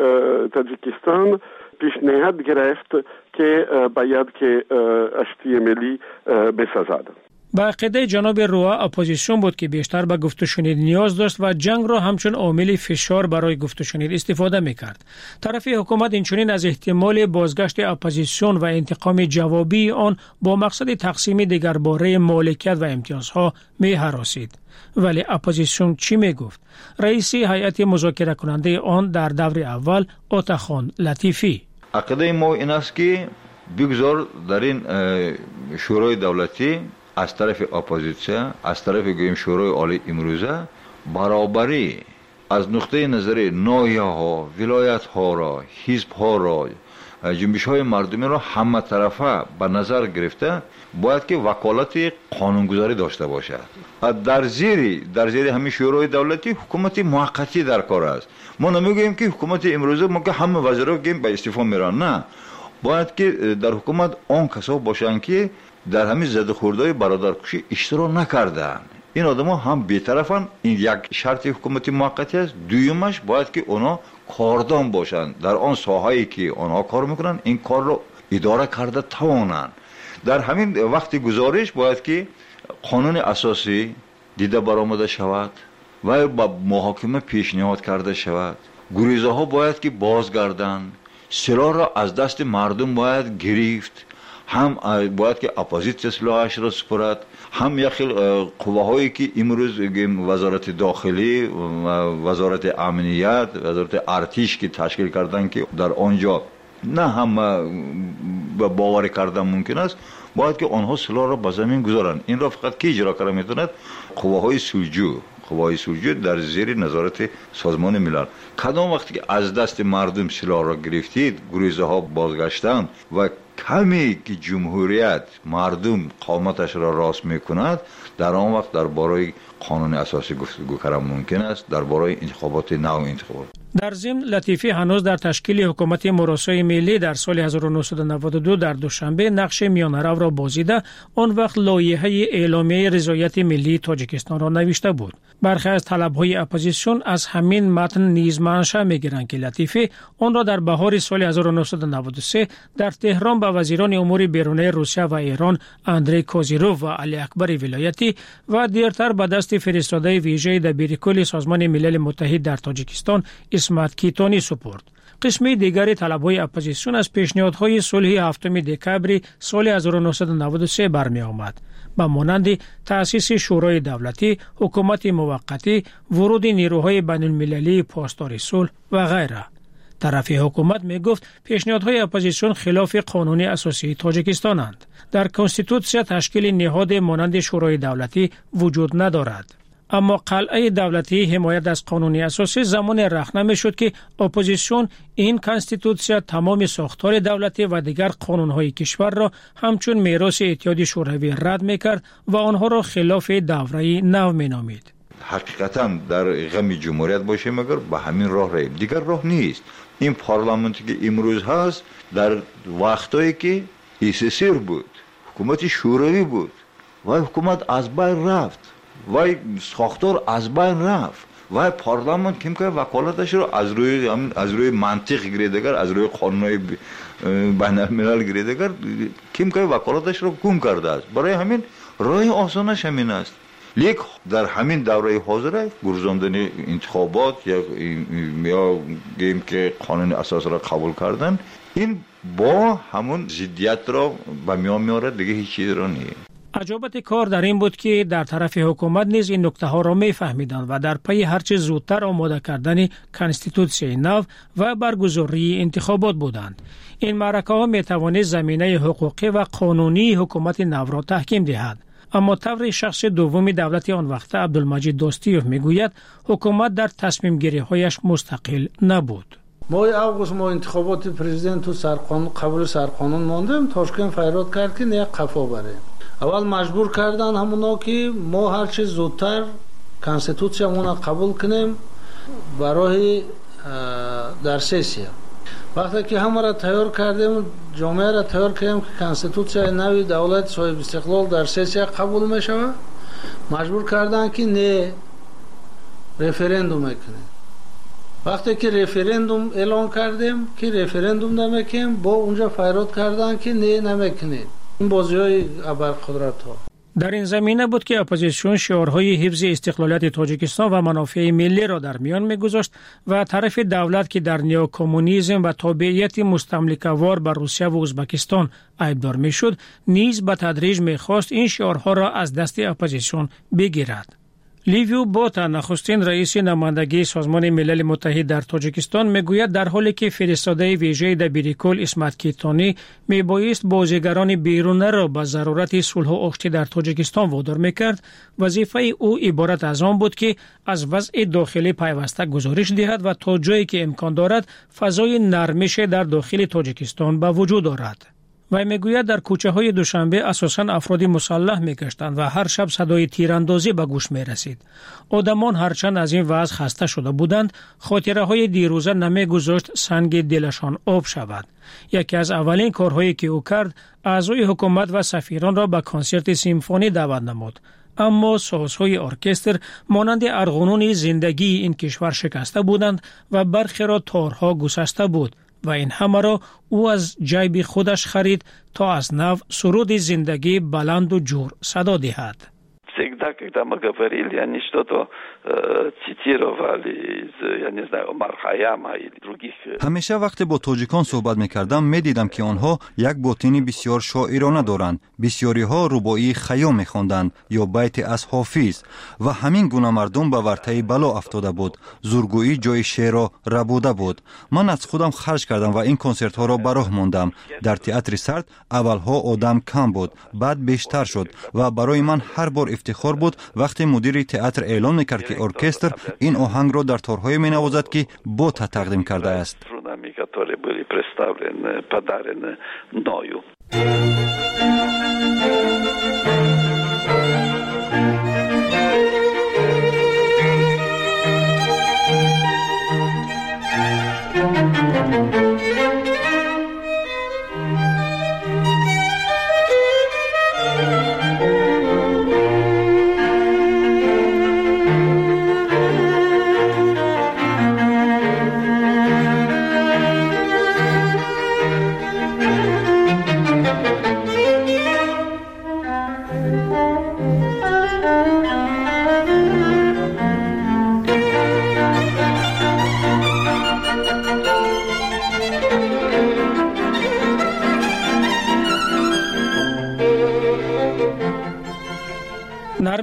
تاجیکستان پیشنهاد گرفت که باید که آشتی ملی بسازد. با عقیده جناب روآ اپوزیسیون بود که بیشتر به گفته شنید نیاز داشت و جنگ را همچون عامل فشار برای گفته شنید استفاده می‌کرد. طرف حکومت اینچنین از احتمال بازگشت اپوزیسیون و انتقام جوابی آن با مقصد تقسیم دیگرباره مالکیت و امتیازها می‌هراسید. ولی اپوزیسیون چی میگفت؟ رئیس هیئت مذاکره کننده آن در دور اول آتاخان لطیفی عقیده ما این است که بگذار در این شورای دولتی از طرف اپوزیسیون، از طرف گویم شورای عالی امروزه برابری از نقطه نظر ناحیه‌ها، ولایت‌ها را، حزب‌ها را، جنبش‌های مردمی را همه طرفه به نظر گرفته باید که وکالت قانونگذاری داشته باشد. در زیر همین شورای دولتی حکومت موقتی در کار است. ما نمیگوییم که حکومت امروزه ما که همه وزرا گیم به استعفا میرن، نه، باید که در حکومت آن کسا باشند که در همین زدخوردهای برادرکشی اشتراک نکردن. این آدم‌ها هم بی‌طرفن. این یک شرط حکومت موقتی است. دویمش باید که اونا کاردان باشند در آن ساحه‌ای که آنها کار میکنن، این کار رو اداره کرده توانند. در همین وقت گزارش باید که قانون اساسی دیده برآمده شود و با محاکمه پیشنهاد کرده شود. گریزه ها باید که بازگردند. سلاح را از دست مردم باید گرفت. هم باید که اپوزیسیون سلاحش را سپرد، هم یک قواهایی که امروز وزارت داخلی و وزارت امنیت، وزارت ارتش که تشکیل کردن که در آنجا نه هم باور کردن ممکن است، باید که آنها سلاح را به زمین گذارند. این را فقط کی اجرا کنه میتوند؟ قواهای سلجو در زیر نظارت سازمان ملل. کدام وقتی که از دست مردم سلاح را گرفتید، گریزه ها بازگشتند و کمی که جمهوریت مردم قامتش را راست میکند، در آن وقت درباره قانون اساسی گفتگو کردن ممکن است، درباره انتخابات نو انتخابات. در ضمن لطیفی هنوز در تشکیل حکومت مراسای ملی در سال 1992 در دوشنبه نقش میانه‌رو را بازیده، آن وقت لایحه اعلامیه رضایت ملی تاجیکستان را نوشته بود. برخی از طلب‌های اپوزیسیون از همین متن نیز منشأ می‌گیرند که لطیفی آن را در بهار سال 1993 در تهران به وزیران امور بیرونی روسیه و ایران اندری کوزیروف و علی اکبر ولایتی و دیرتر به دست فرستاده ویژه دبیرکل سازمان ملل متحد در تاجیکستان اسمت کیتانی سپرد. قسم دیگر طلب‌های اپوزیسیون از پیشنهادهای صلح 7 دکبر سال 1993 برمی آمد. با مانند تأسیس شورای دولتی، حکومت موقتی، ورود نیروهای بین‌المللی پاسدار صلح و غیره. طرف حکومت می گفت پیشنهادهای اپوزیسیون خلاف قانون اساسی تاجیکستانند. در کنستیتوسیا تشکیل نهاد مانند شورای دولتی وجود ندارد. اما قلعه دولتی حمایت از قانون اساسی زمان رخنه شد که اپوزیسیون این کنستیتوسیا تمام ساختار دولتی و دیگر قانونهای کشور را همچون میراث اتحاد شوروی رد میکرد و آنها را خلاف دوره نو مینامید. حقیقتا در غم جمهوریت باشیم مگر به همین راه ریم، دیگر راه نیست. این پارلمانتی که امروز هست در وقتایی که SSR بود، حکومت شوروی بود و حکومت از بین رفت و ساختار از بین رفت و پارلمان کم که وکالتش رو از روی منطق گریدگر، از روی قانونهای بین الملل گریدگر کم که وکالتش رو گم کرده است. برای همین راه آسانش همین است. لیک در همین دوره حاضر گرزاندن انتخابات یا گیم که قانون اساس را قبول کردن، این با همون ضدیت را به میان میاره، دیگه هیچ چیز را نیست. عجابت کار در این بود که در طرف حکومت نیز این نکته ها را می فهمیدند و در پی هرچه زودتر آماده کردن کنستیتوسیای نو و برگزاری انتخابات بودند. این معرکه ها می توانست زمینه حقوقی و قانونی حکومت نو را تحکیم دهد. اما طور شخص دوم دولت آن وقت عبدالمجید دوستیوف میگوید حکومت در تصمیم گیری هایش مستقل نبود. ماه اوگوست ما انتخابات پرزیدنت و سرقانون قبول سرقانون ماندیم. تاشکند فریاد کرد که نه قفا بریم. اول مجبور کردن همونا که ما هر چه زودتر کنستیتوسیامون را قبول کنیم برای در سسیا. وقتی که همه را تیار کردیم، جامعه را تیار کردیم که کنستیتوسیای نوی دولت صاحب استقلال در سسیا قبول می شود، مجبور کردن که نه رفرندوم میکنیم. وقتی که رفرندوم اعلان کردیم که رفرندوم نمیکنیم، با اونجا فریاد کردن که نه نمیکنیم. این بازی‌های ابرقدرت‌ها. در این زمینه بود که اپوزیسیون شعارهای حفظ استقلالیت تاجیکستان و منافع ملی را در میان می‌گذاشت و طرف دولت که در نیوکمونیسم و تابعیت مستملکه‌وار بر روسیه و ازبکستان عیبدار می‌شد، نیز به تدریج می‌خواست این شعارها را از دست اپوزیسیون بگیرد. لیویو بوتا نخستین رئیس نمایندگی سازمان ملل متحد در تاجیکستان میگوید در حالی که فرستاده ویژه دبیرکل اسمت کیتانی میبایست بازیگران بیرونه را به ضرورت صلح و آشتی در تاجیکستان وادار میکرد، وظیفه او عبارت از آن بود که از وضع داخلی پیوسته گزارش دهد و تا جایی که امکان دارد فضای نرمش در داخل تاجیکستان به وجود آورد. و میگوید در کوچه های دوشنبه اساساً افراد مسلح میگشتند و هر شب صدای تیراندازی به گوش میرسید. آدمان هرچند از این وضع خسته شده بودند، خاطره های دیروزه نمیگذاشت سنگ دلشان آب شود. یکی از اولین کارهایی که او کرد، اعضای حکومت و سفیران را به کنسرت سیمفونی دعوت نمود. اما سازهای ارکستر مانند ارغنون زندگی این کشور شکسته بودند و برخی را تارها گسسته بود و این همه را او از جیب خودش خرید تا از نو سرود زندگی بلند و جور صدا دهد. Всегда, когда мы говорили, они что-то цитировали из, я не знаю, Омар Хайяма или других. همیشه وقتی با تاجیکان صحبت می‌کردم می‌دیدم که آنها یک باطنی بسیار شاعرانه دارند. بسیاری‌ها رباعی خیام می‌خواندند یا بیت از حافظ و همین گونه مردم به ورطه بلا افتاده بود. زورگویی جای شعر را ربوده بود. من از خودم خرج کردم و این کنسرت‌ها را به راه ماندم. در تئاتر سرد اولها آدم کم بود، بعد بیشتر شد و برای من هر بار افتخار بود وقتی مدیر تئاتر اعلان میکرد که ارکستر این آهنگ را در تارهای مینوازد که بوتا تقدیم کرده است.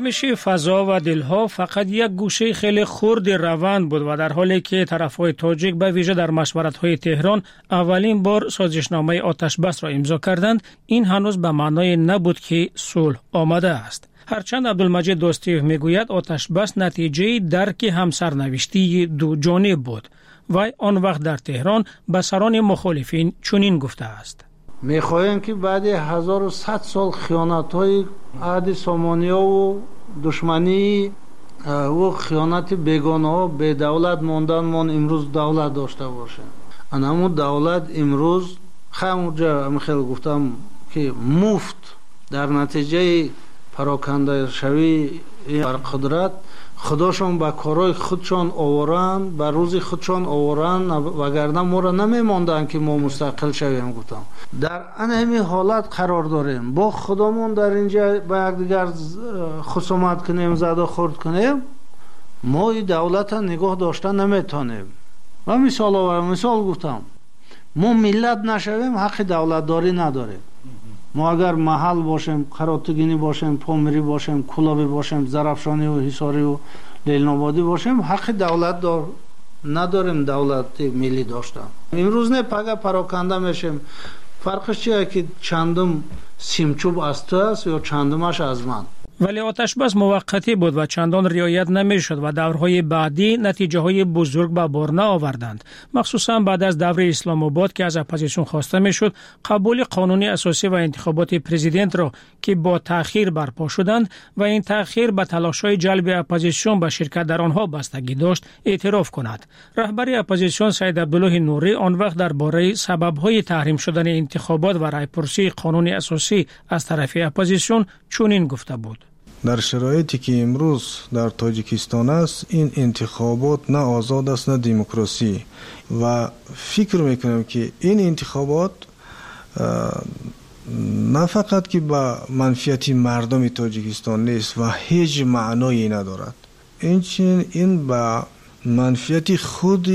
گرمش فضا و دلها فقط یک گوشه خیلی خرد روند بود و در حالی که طرفهای تاجیک به ویژه در مشورت‌های تهران اولین بار سازشنامه آتش بس را امضا کردند، این هنوز به معنای نبود که صلح آمده است. هرچند عبدالمجید دوستیوف میگوید آتش بس نتیجه درک همسرنوشتی دو جانب بود و آن وقت در تهران به سران مخالفین چنین گفته است: میخواهیم که بعد 1100 سال خیانت‌های عهد سامانیا و دشمنی و خیانت بیگانه ها به دولت ماندن من امروز دولت داشته باشیم. اما دولت امروز همونجا خیلی گفتم که مفت در نتیجه پراکنده شوی بر قدرت خداشون با کارهای خودشان آورند، با روز خودشان آورند، وگرنه ما را نمیماندن که ما مستقل شویم. گفتم در همین حالت قرار داریم، با خودمون در اینجا با یکدیگر خصومت کنیم، زد و خورد کنیم، ما این دولت نگاه داشتن نمیتونیم. و مثال گفتم ما ملت نشویم حق دولت داری نداریم. ما اگر محل باشیم، قراتگینی باشیم، پامری باشیم، کلابی باشیم، زرافشانی و حصاری و لیل‌آبادی باشیم، حق دولت نداریم. دولت ملی داشتن امروز نه پگه پراکنده میشیم. فرقش چیه که چندم سیمچوب از تو است یا چندمش از من. ولی آتش بس موقتی بود و چندان رعایت نمیشد و دورهای بعدی نتیجه های بزرگ به بار نآوردند، مخصوصا بعد از دور اسلام آباد که از اپوزیسیون خواسته میشد قبول قانون اساسی و انتخابات پرزیدنت را که با تأخیر برپا شدند و این تأخیر به تلاش‌های جلب اپوزیسیون به شرکت در آنها بستگی داشت اعتراف کند. رهبر اپوزیسیون سید عبدالله نوری آن وقت درباره سبب‌های تحریم شدن انتخابات و رای‌پرسی قانون اساسی از طرف اپوزیسیون چنین گفته بود: در شرایطی که امروز در تاجیکستان است، این انتخابات نه آزاد است نه دموکراسی و فکر میکنم که این انتخابات نه فقط که با منفعت مردم تاجیکستان نیست و هیچ معنایی ندارد، این با منفعت خود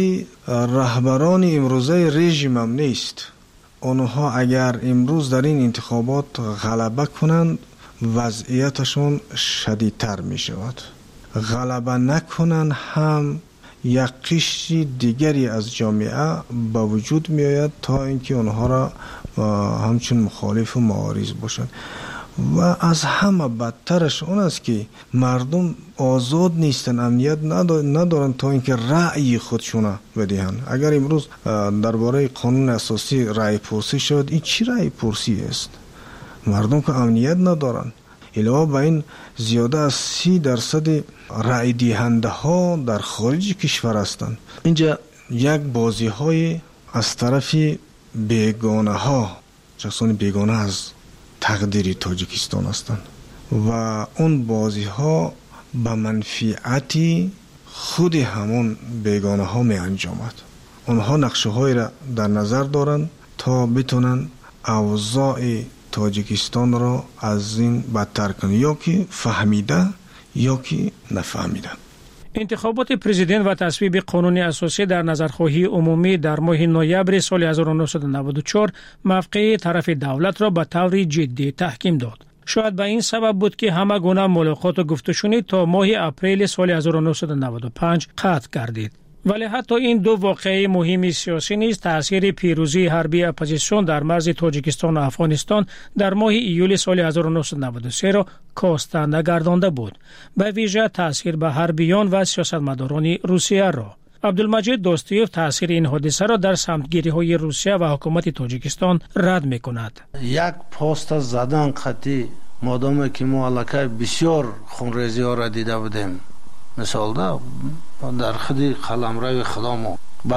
رهبران امروزه رژیم هم نیست. آنها اگر امروز در این انتخابات غلبه کنند وضعیتشون شدیدتر می شود. غلبه نکنن هم یک قشر دیگری از جامعه با وجود می آید تا اینکه آنها را همچون مخالف و معارض باشند. و از همه بدترش اون است که مردم آزاد نیستن، امنیت ندارن تا اینکه رأی خودشون بدهند. اگر امروز درباره قانون اساسی رأی پرسی شد، این چی رأی پرسی است؟ مردم که امنیت ندارن. علاوه بر این زیاده از 30% رأی دهنده ها در خارج کشور هستند. اینجا یک بازی های از طرف بیگانه ها، شخصان بیگانه از تقدیر تاجیکستان هستند و اون بازی ها به منفعت خود همون بیگانه ها می انجامد. اونها نقشه های را در نظر دارند تا بتونن اوضاع تاجیکستان را از این بدتر کنه، یا که فهمیده یا که نفهمیده. انتخابات پرزیدنت و تصویب قانون اساسی در نظرخواهی عمومی در ماه نوامبر سال 1994 موقع طرف دولت را به طور جدی تحکیم داد. شاید به این سبب بود که همه گونه ملاقات و گفتشونی تا ماه اپریل سال 1995 قطع گردید. ولی حتی این دو واقعه مهم سیاسی نیز تأثیر پیروزی حربی اپوزیسیون در مرز تاجیکستان و افغانستان در ماه ایول سال 1993 را کاسته نگردانده بود، به ویژه تأثیر به حربیان و سیاستمداران روسیه را. عبدالمجید دوستیوف تأثیر این حادثه را در سمتگیری‌های روسیه و حکومت تاجیکستان رد می‌کند. یک پست زدن قطعی مادامی که ما علاقه بسیار خونریزی‌ها را دیده بودیم، مثال در خودی قلمرو خدا ما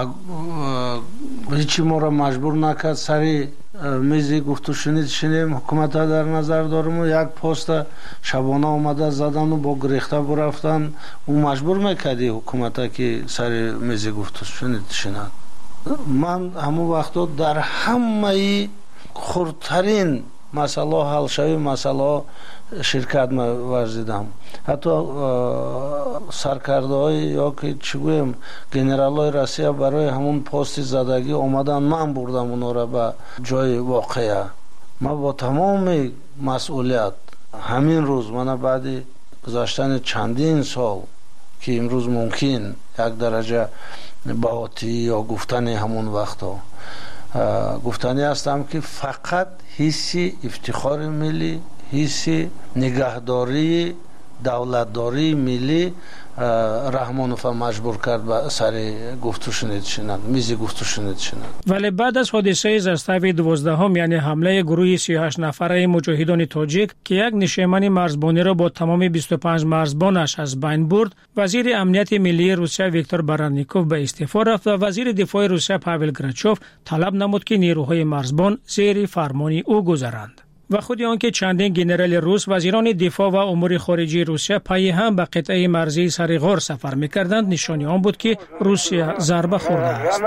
هیچی ما را مجبور نکرد سری میزی گفتو شنیم حکومت ها در نظر دارم و یک پست شبانه آمده زدن و با گریخته برفتن و مجبور میکردی حکومت ها که سری میزی گفتو شند. من همون وقتا در همه خردترین مسئله حل شوی مسئله شرکت ورزیدم. حتی سرکرده های یا که چی گویم گنرال های روسیه برای همون پست زدگی آمدن، من بردم اونا را به جای واقعه. من با تمام مسئولیت همین روز من بعد گذشتن چندین سال که امروز ممکن یک درجه باطی یا گفتن همون وقتا گفتنی هستم که فقط حس افتخار ملی، حس نگهداری دولتداری ملی رحمانوف مجبور کرد به سر گفتگو شنید شدن، میز گفتگو شنید شدن. ولی بعد از حادثه زستاوی 12 یعنی حمله گروه 38 نفره مجاهدان تاجیک که یک نشیمن مرزبانی را با تمام 25 مرزبانش از بین برد، وزیر امنیت ملی روسیه ویکتور بارانیکوف به استعفا رفت و وزیر دفاع روسیه پاول گراچوف طلب نمود که نیروهای مرزبان زیر فرمان او گذرند. و خود آنکه چندین گنرال روس، وزیران دفاع و امور خارجه روسیه پای هم به قطعه مرزی سریغار سفر می‌کردند، نشانی آن بود که روسیه ضربه خورده است.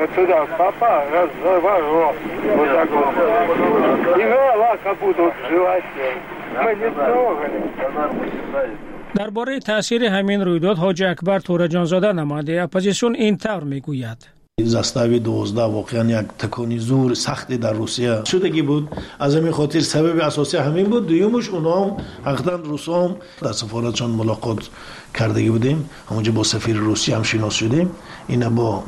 درباره تاثیر همین رویداد حاجی اکبر تورجانزاده نماینده اپوزیسیون این طور میگوید: زستاوی 12 واقعا یک تکانی زور سختی در روسیه شدگی بود. از همین خاطر سبب اساسی همین بود. دویمش اونا هم حقیقتا روسا هم در سفارتشان ملاقات کردگی بودیم، همونجا با سفیر روسیه هم شناس شدیم. اینا با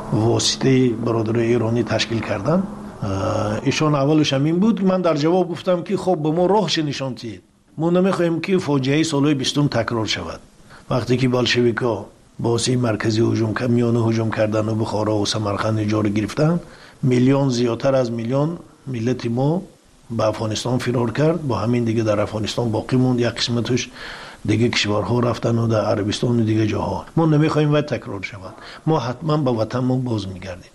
واسطه برادرای ایرانی تشکیل کردن. ایشان اولش همین بود. من در جواب گفتم که خب به ما راهش نشان دهید، ما نمیخوایم که فاجعه سالهای 20 تکرار شود. وقتی که بلشویکا باسی مرکزی میانه هجوم کردن و بخارا و سمرقند جاری گرفتن، میلیون زیادتر از میلیون ملت ما به افغانستان فرار کرد. با همین دیگه در افغانستان باقی موند، یک قسمتش دیگه کشورها رفتن و در عربستان و دیگه جاها. ما نمیخوایم و تکرار شود، ما حتما به وطنمون باز میگردیم.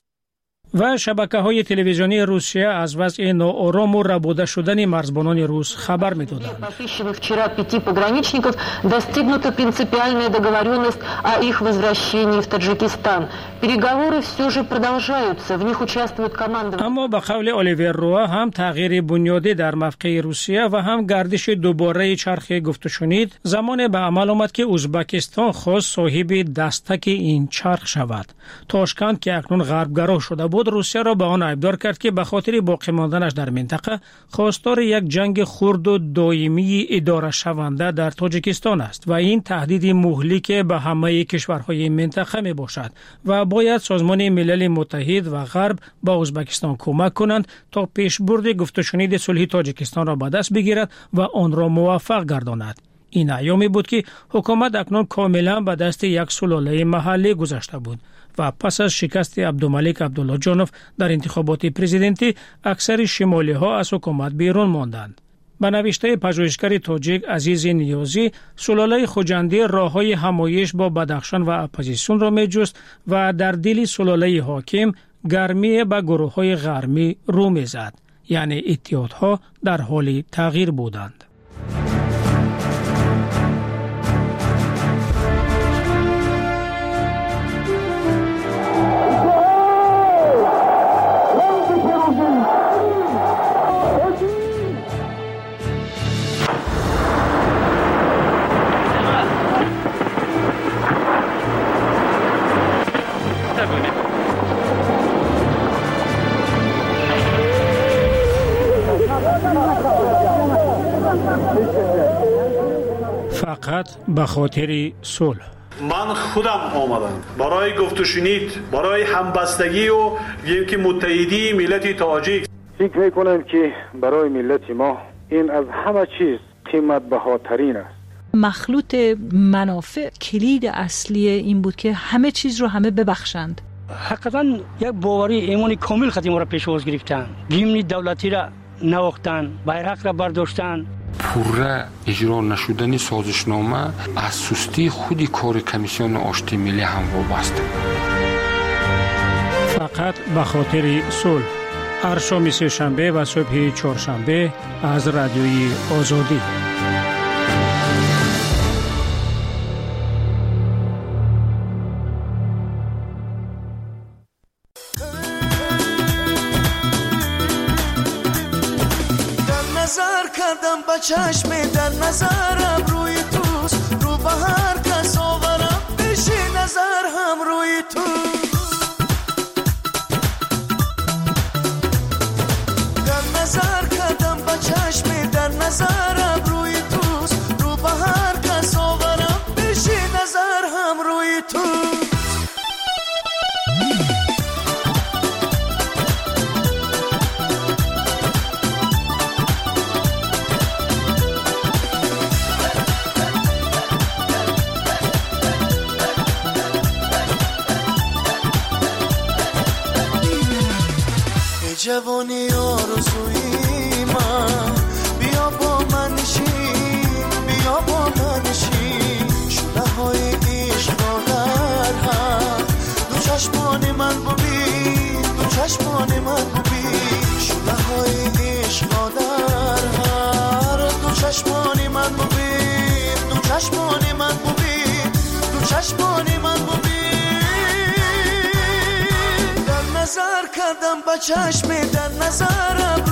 و شبکه‌های تلویزیونی روسیه از وضع ناآرام و ربوده شدن مرزبانان روس خبر می‌دادند. Вчера 5 пограничников достигнута принципиальная договоренность о их возвращении в Таджикистан. Переговоры все же продолжаются. В них участвует команда. اما به قول الیور روا هم تغییر بنیادی در موقع روسیه و هم گردش دوباره چرخ گفت و شنید زمان به عمل آمد که ازبکستان خواست صاحب دستک این چرخ شود. تاشکند که اکنون غربگرا شده بود، روسیه را به آن ابدار کرد که به خاطر باقی ماندنش در منطقه خواستار یک جنگ خرد و دائمی اداره شونده در تاجیکستان است و این تهدید مهلک به همه کشورهای منطقه می باشد و باید سازمان ملل متحد و غرب با ازبکستان کمک کنند تا پیشبرد گفت و شنید صلح تاجیکستان را به دست بگیرد و آن را موفق گرداند. این ایامی بود که حکومت اکنون کاملا به دست یک سلاله محلی گذاشته بود و پس از شکست عبدالملک عبدالله جانوف در انتخابات پرزیدنتی اکثر شمالی ها از حکومت بیرون ماندند. به نوشته پژوهشگر تاجیک عزیز نیازی، سلاله خوجندی راههای همایش با بدخشان و اپوزیسیون را می‌جست و در دل سلاله حاکم گرمی به گروه‌های غربی رو می‌زد، یعنی اتحادها در حال تغییر بودند. فقط به خاطر صلح. من خودم آمدم برای گفت و شنید، برای همبستگی و که متحدی ملت تاجیک. فکر میکنم که برای ملت ما این از همه چیز قیمت بهاترین است. مخلوط منافع کلید اصلی این بود که همه چیز رو همه ببخشند. حقیقتا یک باوری ایمانی کامل خدمت را پیش آز گرفتن، گیمنی دولتی را نواختن، بیرق را برداشتن. پوره اجرا نشدن سازشنامه از سستی خودی کار کمیسیون آشتی ملی هم وابسته. فقط به خاطر صلح. هر شام سه شنبه و صبح چهارشنبه از رادیوی آزادی. چشم در نظرم روی توست، رو به هر کس آورم بشی نظر هم روی توست. در نظر کردم با چشم در نظرم روی توست، رو به هر کس جوانی آرزوی من بیا با من نشین بیا با من نشین شونه های عشق را در هم دو چشمان من ببین دو چشمان من ببین شونه های عشق را در هم دو چشمان من ببین دو چشمان من ببین دو چشمان من ببین در نظر کردم با چشم در نظرم